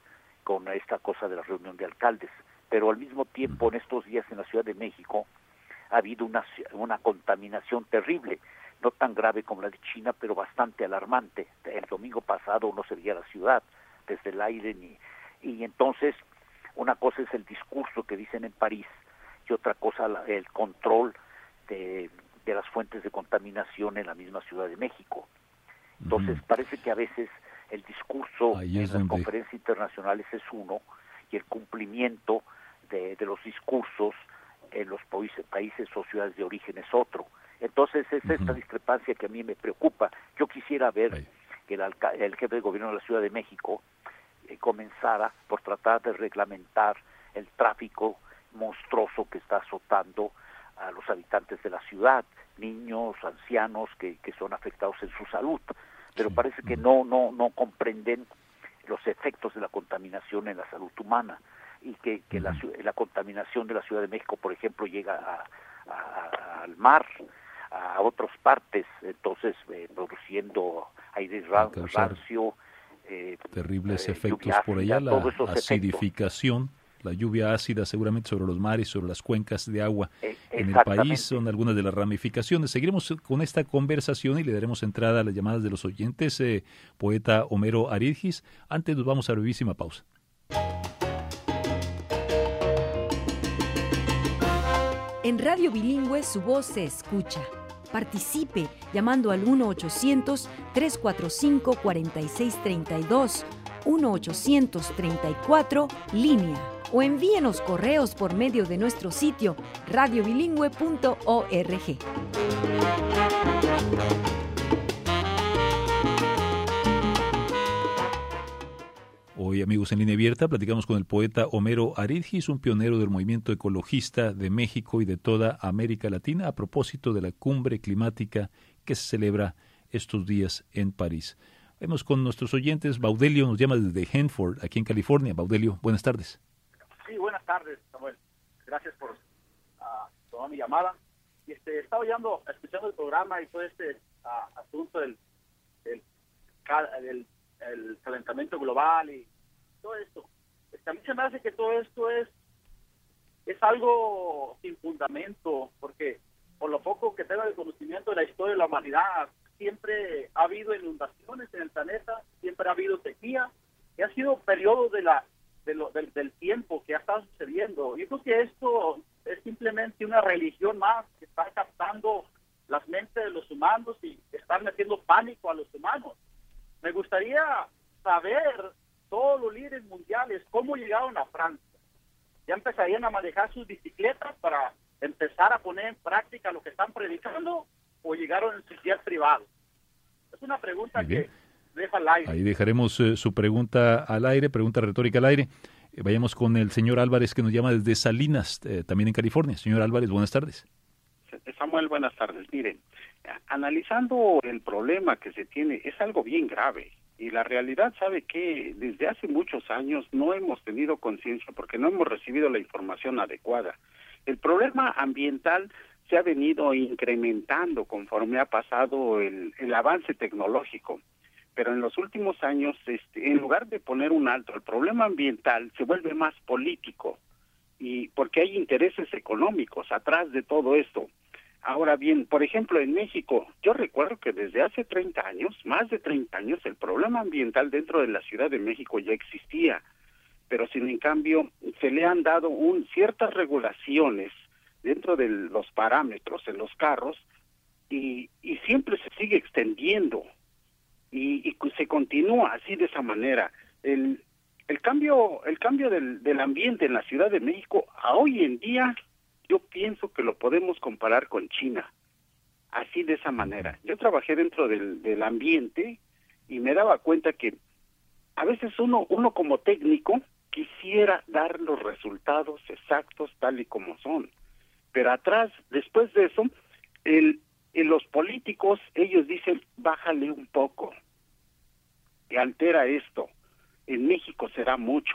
con esta cosa de la reunión de alcaldes, pero al mismo tiempo en estos días en la Ciudad de México ha habido una, una contaminación terrible, no tan grave como la de China, pero bastante alarmante. El domingo pasado no se veía la ciudad desde el aire, ni, y entonces una cosa es el discurso que dicen en París y otra cosa el control de, de las fuentes de contaminación en la misma Ciudad de México. Entonces, uh-huh. parece que a veces el discurso en las donde... conferencias internacionales es uno y el cumplimiento de, de los discursos en los países, países o ciudades de origen es otro. Entonces, es uh-huh. esta discrepancia que a mí me preocupa. Yo quisiera ver Ay. que el, alca- el jefe de gobierno de la Ciudad de México eh, comenzara por tratar de reglamentar el tráfico monstruoso que está azotando a los habitantes de la ciudad, niños, ancianos que, que son afectados en su salud, pero parece que no no no comprenden los efectos de la contaminación en la salud humana y que, que la, la contaminación de la Ciudad de México, por ejemplo, llega a, a, a, al mar, a otras partes, entonces eh, produciendo aire rancio, eh, terribles eh, efectos por allá, la acidificación. Efectos. La lluvia ácida seguramente sobre los mares, sobre las cuencas de agua en el país, son algunas de las ramificaciones. Seguiremos con esta conversación y le daremos entrada a las llamadas de los oyentes. Eh, poeta Homero Aridgis, antes nos vamos a brevísima pausa. En Radio Bilingüe su voz se escucha. Participe llamando al uno ochocientos, tres cuatro cinco, cuatro seis tres dos, uno ochocientos treinta y cuatro, línea. O envíenos correos por medio de nuestro sitio radio bilingüe punto org. Hoy, amigos en Línea Abierta, platicamos con el poeta Homero Aridgis, un pionero del movimiento ecologista de México y de toda América Latina, a propósito de la cumbre climática que se celebra estos días en París. Vemos con nuestros oyentes. Baudelio nos llama desde Hanford, aquí en California. Baudelio, buenas tardes. Sí, buenas tardes, Samuel. Gracias por uh, tomar mi llamada. Y este, estaba oyendo, escuchando el programa y todo este uh, asunto del, del, del el calentamiento global y todo esto. Este, a mí se me hace que todo esto es es algo sin fundamento, porque por lo poco que tengo de conocimiento de la historia de la humanidad, siempre ha habido inundaciones en el planeta, siempre ha habido sequía, y ha sido periodos de la de lo, del, del tiempo que ha estado sucediendo. Yo creo que esto es simplemente una religión más que está captando las mentes de los humanos y están metiendo pánico a los humanos. Me gustaría saber, todos los líderes mundiales, cómo llegaron a Francia. ¿Ya empezarían a manejar sus bicicletas para empezar a poner en práctica lo que están predicando o llegaron en sus días privados? Es una pregunta que deja al aire. Ahí dejaremos eh, su pregunta al aire, pregunta retórica al aire. Eh, vayamos con el señor Álvarez, que nos llama desde Salinas, eh, también en California. Señor Álvarez, buenas tardes. Samuel, buenas tardes. Miren, analizando el problema que se tiene, es algo bien grave. Y la realidad sabe que desde hace muchos años no hemos tenido conciencia porque no hemos recibido la información adecuada. El problema ambiental se ha venido incrementando conforme ha pasado el, el avance tecnológico. Pero en los últimos años, este, en lugar de poner un alto al problema ambiental, se vuelve más político. Y porque hay intereses económicos atrás de todo esto. Ahora bien, por ejemplo, en México, yo recuerdo que desde hace treinta años, más de treinta años, el problema ambiental dentro de la Ciudad de México ya existía, pero sin en cambio se le han dado un, ciertas regulaciones dentro de los parámetros en los carros y, y siempre se sigue extendiendo y, y se continúa así de esa manera. El, el cambio, el cambio del, del ambiente en la Ciudad de México a hoy en día, yo pienso que lo podemos comparar con China, así de esa manera. Yo trabajé dentro del, del ambiente y me daba cuenta que a veces uno, uno como técnico quisiera dar los resultados exactos tal y como son, pero atrás, después de eso, el, el, los políticos, ellos dicen, bájale un poco, que altera esto. En México será mucho.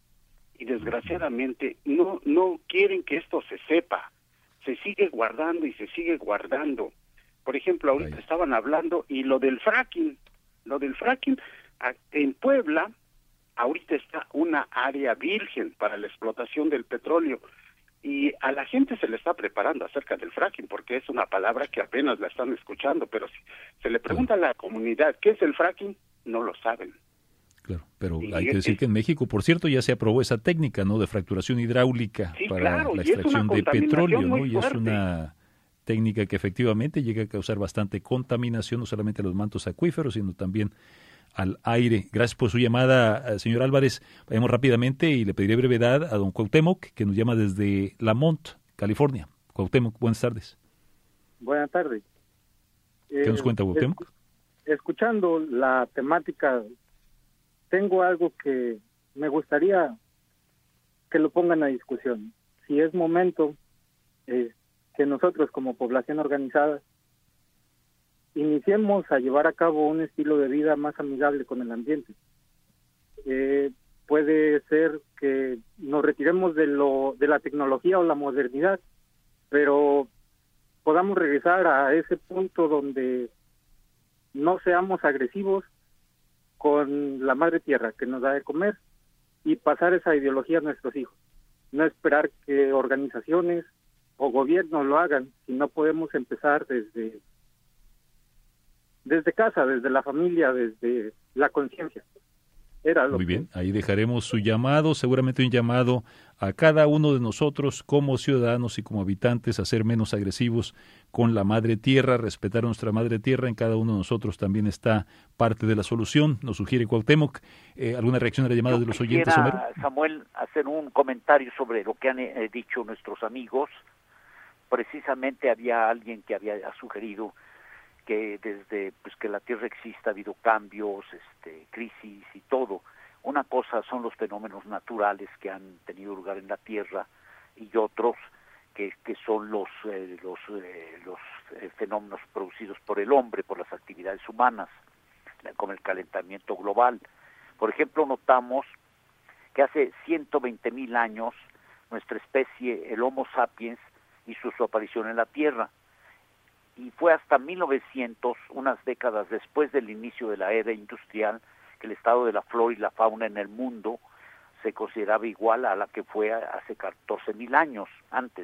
Y desgraciadamente no no quieren que esto se sepa, se sigue guardando y se sigue guardando. Por ejemplo, ahorita Vaya. estaban hablando y lo del fracking, lo del fracking en Puebla, ahorita está una área virgen para la explotación del petróleo y a la gente se le está preparando acerca del fracking porque es una palabra que apenas la están escuchando, pero si se le pregunta a la comunidad ¿qué es el fracking? No lo saben. Claro, pero y hay que es, decir que en México, por cierto, ya se aprobó esa técnica, ¿no?, de fracturación hidráulica sí, para claro, la extracción de petróleo, ¿no? Y fuerte. es una técnica que efectivamente llega a causar bastante contaminación, no solamente a los mantos acuíferos, sino también al aire. Gracias por su llamada, señor Álvarez. Vayamos rápidamente y le pediré brevedad a don Cuauhtémoc, que nos llama desde Lamont, California. Cuauhtémoc, buenas tardes. Buenas tardes. ¿Qué eh, nos cuenta, Cuauhtémoc? Escuchando la temática, tengo algo que me gustaría que lo pongan a discusión. Si es momento eh, que nosotros como población organizada iniciemos a llevar a cabo un estilo de vida más amigable con el ambiente. Eh, puede ser que nos retiremos de lo de la tecnología o la modernidad, pero podamos regresar a ese punto donde no seamos agresivos con la madre tierra que nos da de comer y pasar esa ideología a nuestros hijos. No esperar que organizaciones o gobiernos lo hagan, si no podemos empezar desde desde casa, desde la familia, desde la conciencia. Era lo Muy que... bien, ahí dejaremos su llamado, seguramente un llamado a cada uno de nosotros como ciudadanos y como habitantes a ser menos agresivos con la madre tierra, respetar a nuestra madre tierra. En cada uno de nosotros también está parte de la solución, nos sugiere Cuauhtémoc. Eh, ¿Alguna reacción a la llamada Yo de los oyentes, Homero? Samuel, hacer un comentario sobre lo que han eh, dicho nuestros amigos. Precisamente había alguien que había sugerido que desde pues que la Tierra exista ha habido cambios, este, crisis y todo. Una cosa son los fenómenos naturales que han tenido lugar en la Tierra y otros que, que son los eh, los eh, los eh, fenómenos producidos por el hombre, por las actividades humanas, como el calentamiento global. Por ejemplo, notamos que hace ciento veinte mil años nuestra especie, el Homo sapiens, hizo su aparición en la Tierra. Y fue hasta mil novecientos, unas décadas después del inicio de la era industrial, que el estado de la flora y la fauna en el mundo se consideraba igual a la que fue hace catorce mil años antes.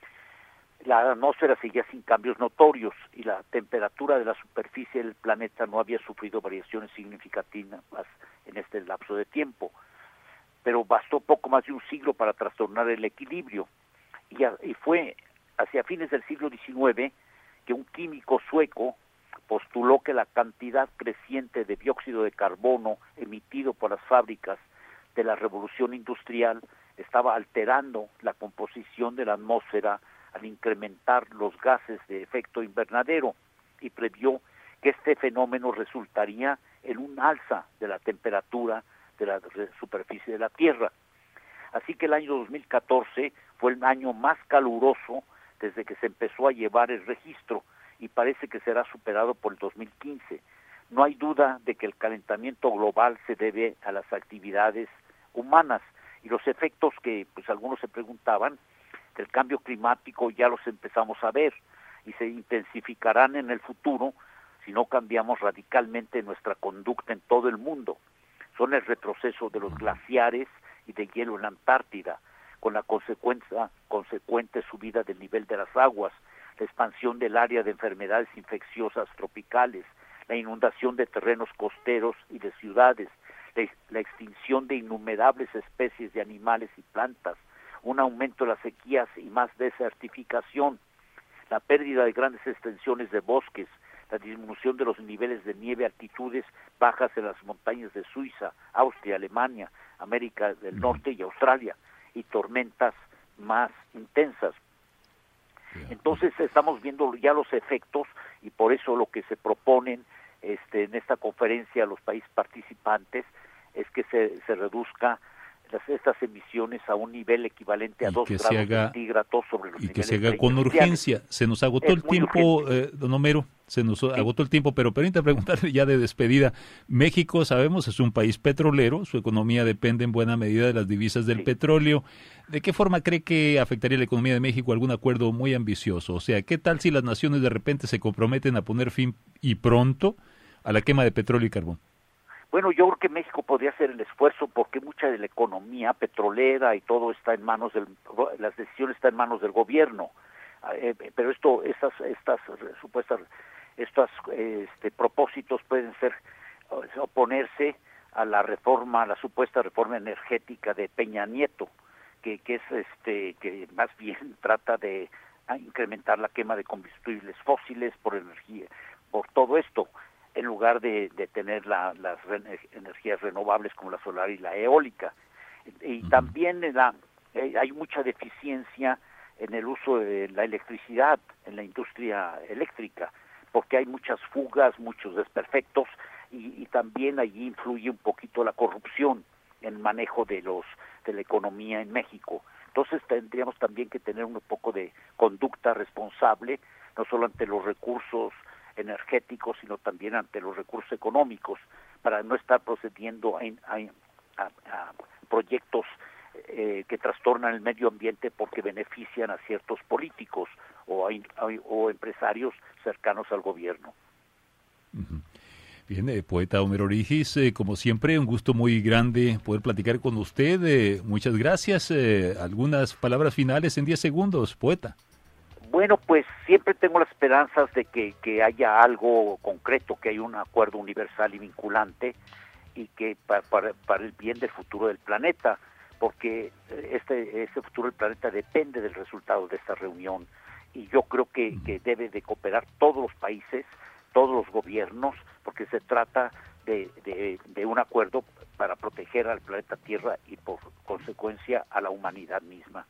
La atmósfera seguía sin cambios notorios y la temperatura de la superficie del planeta no había sufrido variaciones significativas en este lapso de tiempo. Pero bastó poco más de un siglo para trastornar el equilibrio. Y, a, y fue hacia fines del siglo diecinueve que un químico sueco postuló que la cantidad creciente de dióxido de carbono emitido por las fábricas de la revolución industrial estaba alterando la composición de la atmósfera al incrementar los gases de efecto invernadero y previó que este fenómeno resultaría en un alza de la temperatura de la superficie de la Tierra. Así que el año dos mil catorce fue el año más caluroso desde que se empezó a llevar el registro y parece que será superado por el dos mil quince. No hay duda de que el calentamiento global se debe a las actividades humanas y los efectos que pues algunos se preguntaban del cambio climático ya los empezamos a ver y se intensificarán en el futuro si no cambiamos radicalmente nuestra conducta en todo el mundo. Son el retroceso de los glaciares y de hielo en la Antártida, con la consecuencia, consecuente subida del nivel de las aguas, la expansión del área de enfermedades infecciosas tropicales, la inundación de terrenos costeros y de ciudades, la, la extinción de innumerables especies de animales y plantas, un aumento de las sequías y más desertificación, la pérdida de grandes extensiones de bosques, la disminución de los niveles de nieve a altitudes bajas en las montañas de Suiza, Austria, Alemania, América del Norte y Australia, y tormentas más intensas. Entonces estamos viendo ya los efectos, y por eso lo que se proponen este, en esta conferencia a los países participantes es que se, se reduzca las, estas emisiones a un nivel equivalente a dos grados centígrados sobre los y niveles que se haga con urgencia. Se nos agotó es el tiempo, eh, don Homero, se nos sí. agotó el tiempo, pero permítame preguntarle ya de despedida. México, sabemos, es un país petrolero, su economía depende en buena medida de las divisas del sí. petróleo. ¿De qué forma cree que afectaría la economía de México algún acuerdo muy ambicioso? O sea, ¿qué tal si las naciones de repente se comprometen a poner fin y pronto a la quema de petróleo y carbón? Bueno, yo creo que México podría hacer el esfuerzo porque mucha de la economía petrolera y todo está en manos del, las decisiones están en manos del gobierno. Eh, pero esto, estas, estas supuestas, estos este, propósitos pueden ser oponerse a la reforma, a la supuesta reforma energética de Peña Nieto, que, que es este, que más bien trata de incrementar la quema de combustibles fósiles por energía, por todo esto, en lugar de, de tener la, las re, energías renovables como la solar y la eólica. Y uh-huh. también en la, eh, hay mucha deficiencia en el uso de la electricidad, en la industria eléctrica, porque hay muchas fugas, muchos desperfectos, y, y también allí influye un poquito la corrupción en el manejo de los de la economía en México. Entonces tendríamos también que tener un poco de conducta responsable, no solo ante los recursos energéticos, sino también ante los recursos económicos, para no estar procediendo a, a, a proyectos eh, que trastornan el medio ambiente porque benefician a ciertos políticos o, a, a, o empresarios cercanos al gobierno. Uh-huh. Bien, eh, poeta Homero Orígis, eh, como siempre, un gusto muy grande poder platicar con usted. Eh, muchas gracias. Eh, algunas palabras finales en diez segundos, poeta. Bueno, pues siempre tengo las esperanzas de que, que haya algo concreto, que haya un acuerdo universal y vinculante, y que para, para, para el bien del futuro del planeta, porque este, este futuro del planeta depende del resultado de esta reunión, y yo creo que, que debe de cooperar todos los países, todos los gobiernos, porque se trata de, de, de un acuerdo para proteger al planeta Tierra y por consecuencia a la humanidad misma.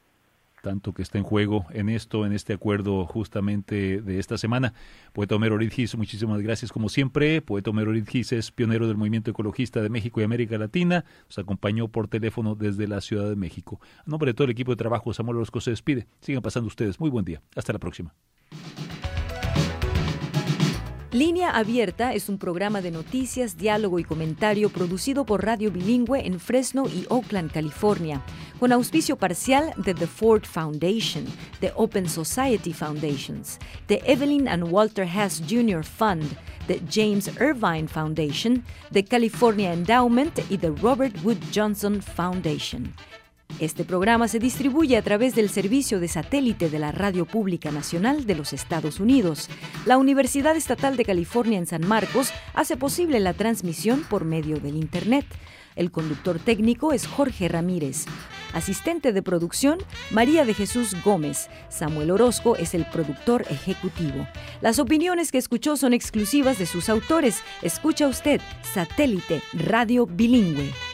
Tanto que está en juego en esto, en este acuerdo justamente de esta semana. Poeta Homero Orígis, muchísimas gracias como siempre. Poeta Homero Orígis es pionero del movimiento ecologista de México y América Latina. Nos acompañó por teléfono desde la Ciudad de México. A nombre de todo el equipo de trabajo, Samuel Orozco se despide. Sigan pasando ustedes. Muy buen día. Hasta la próxima. Línea Abierta es un programa de noticias, diálogo y comentario producido por Radio Bilingüe en Fresno y Oakland, California, con auspicio parcial de The Ford Foundation, The Open Society Foundations, The Evelyn and Walter Hess Junior Fund, The James Irvine Foundation, The California Endowment y The Robert Wood Johnson Foundation. Este programa se distribuye a través del servicio de satélite de la Radio Pública Nacional de los Estados Unidos. La Universidad Estatal de California en San Marcos hace posible la transmisión por medio del Internet. El conductor técnico es Jorge Ramírez. Asistente de producción, María de Jesús Gómez. Samuel Orozco es el productor ejecutivo. Las opiniones que escuchó son exclusivas de sus autores. Escucha usted Satélite Radio Bilingüe.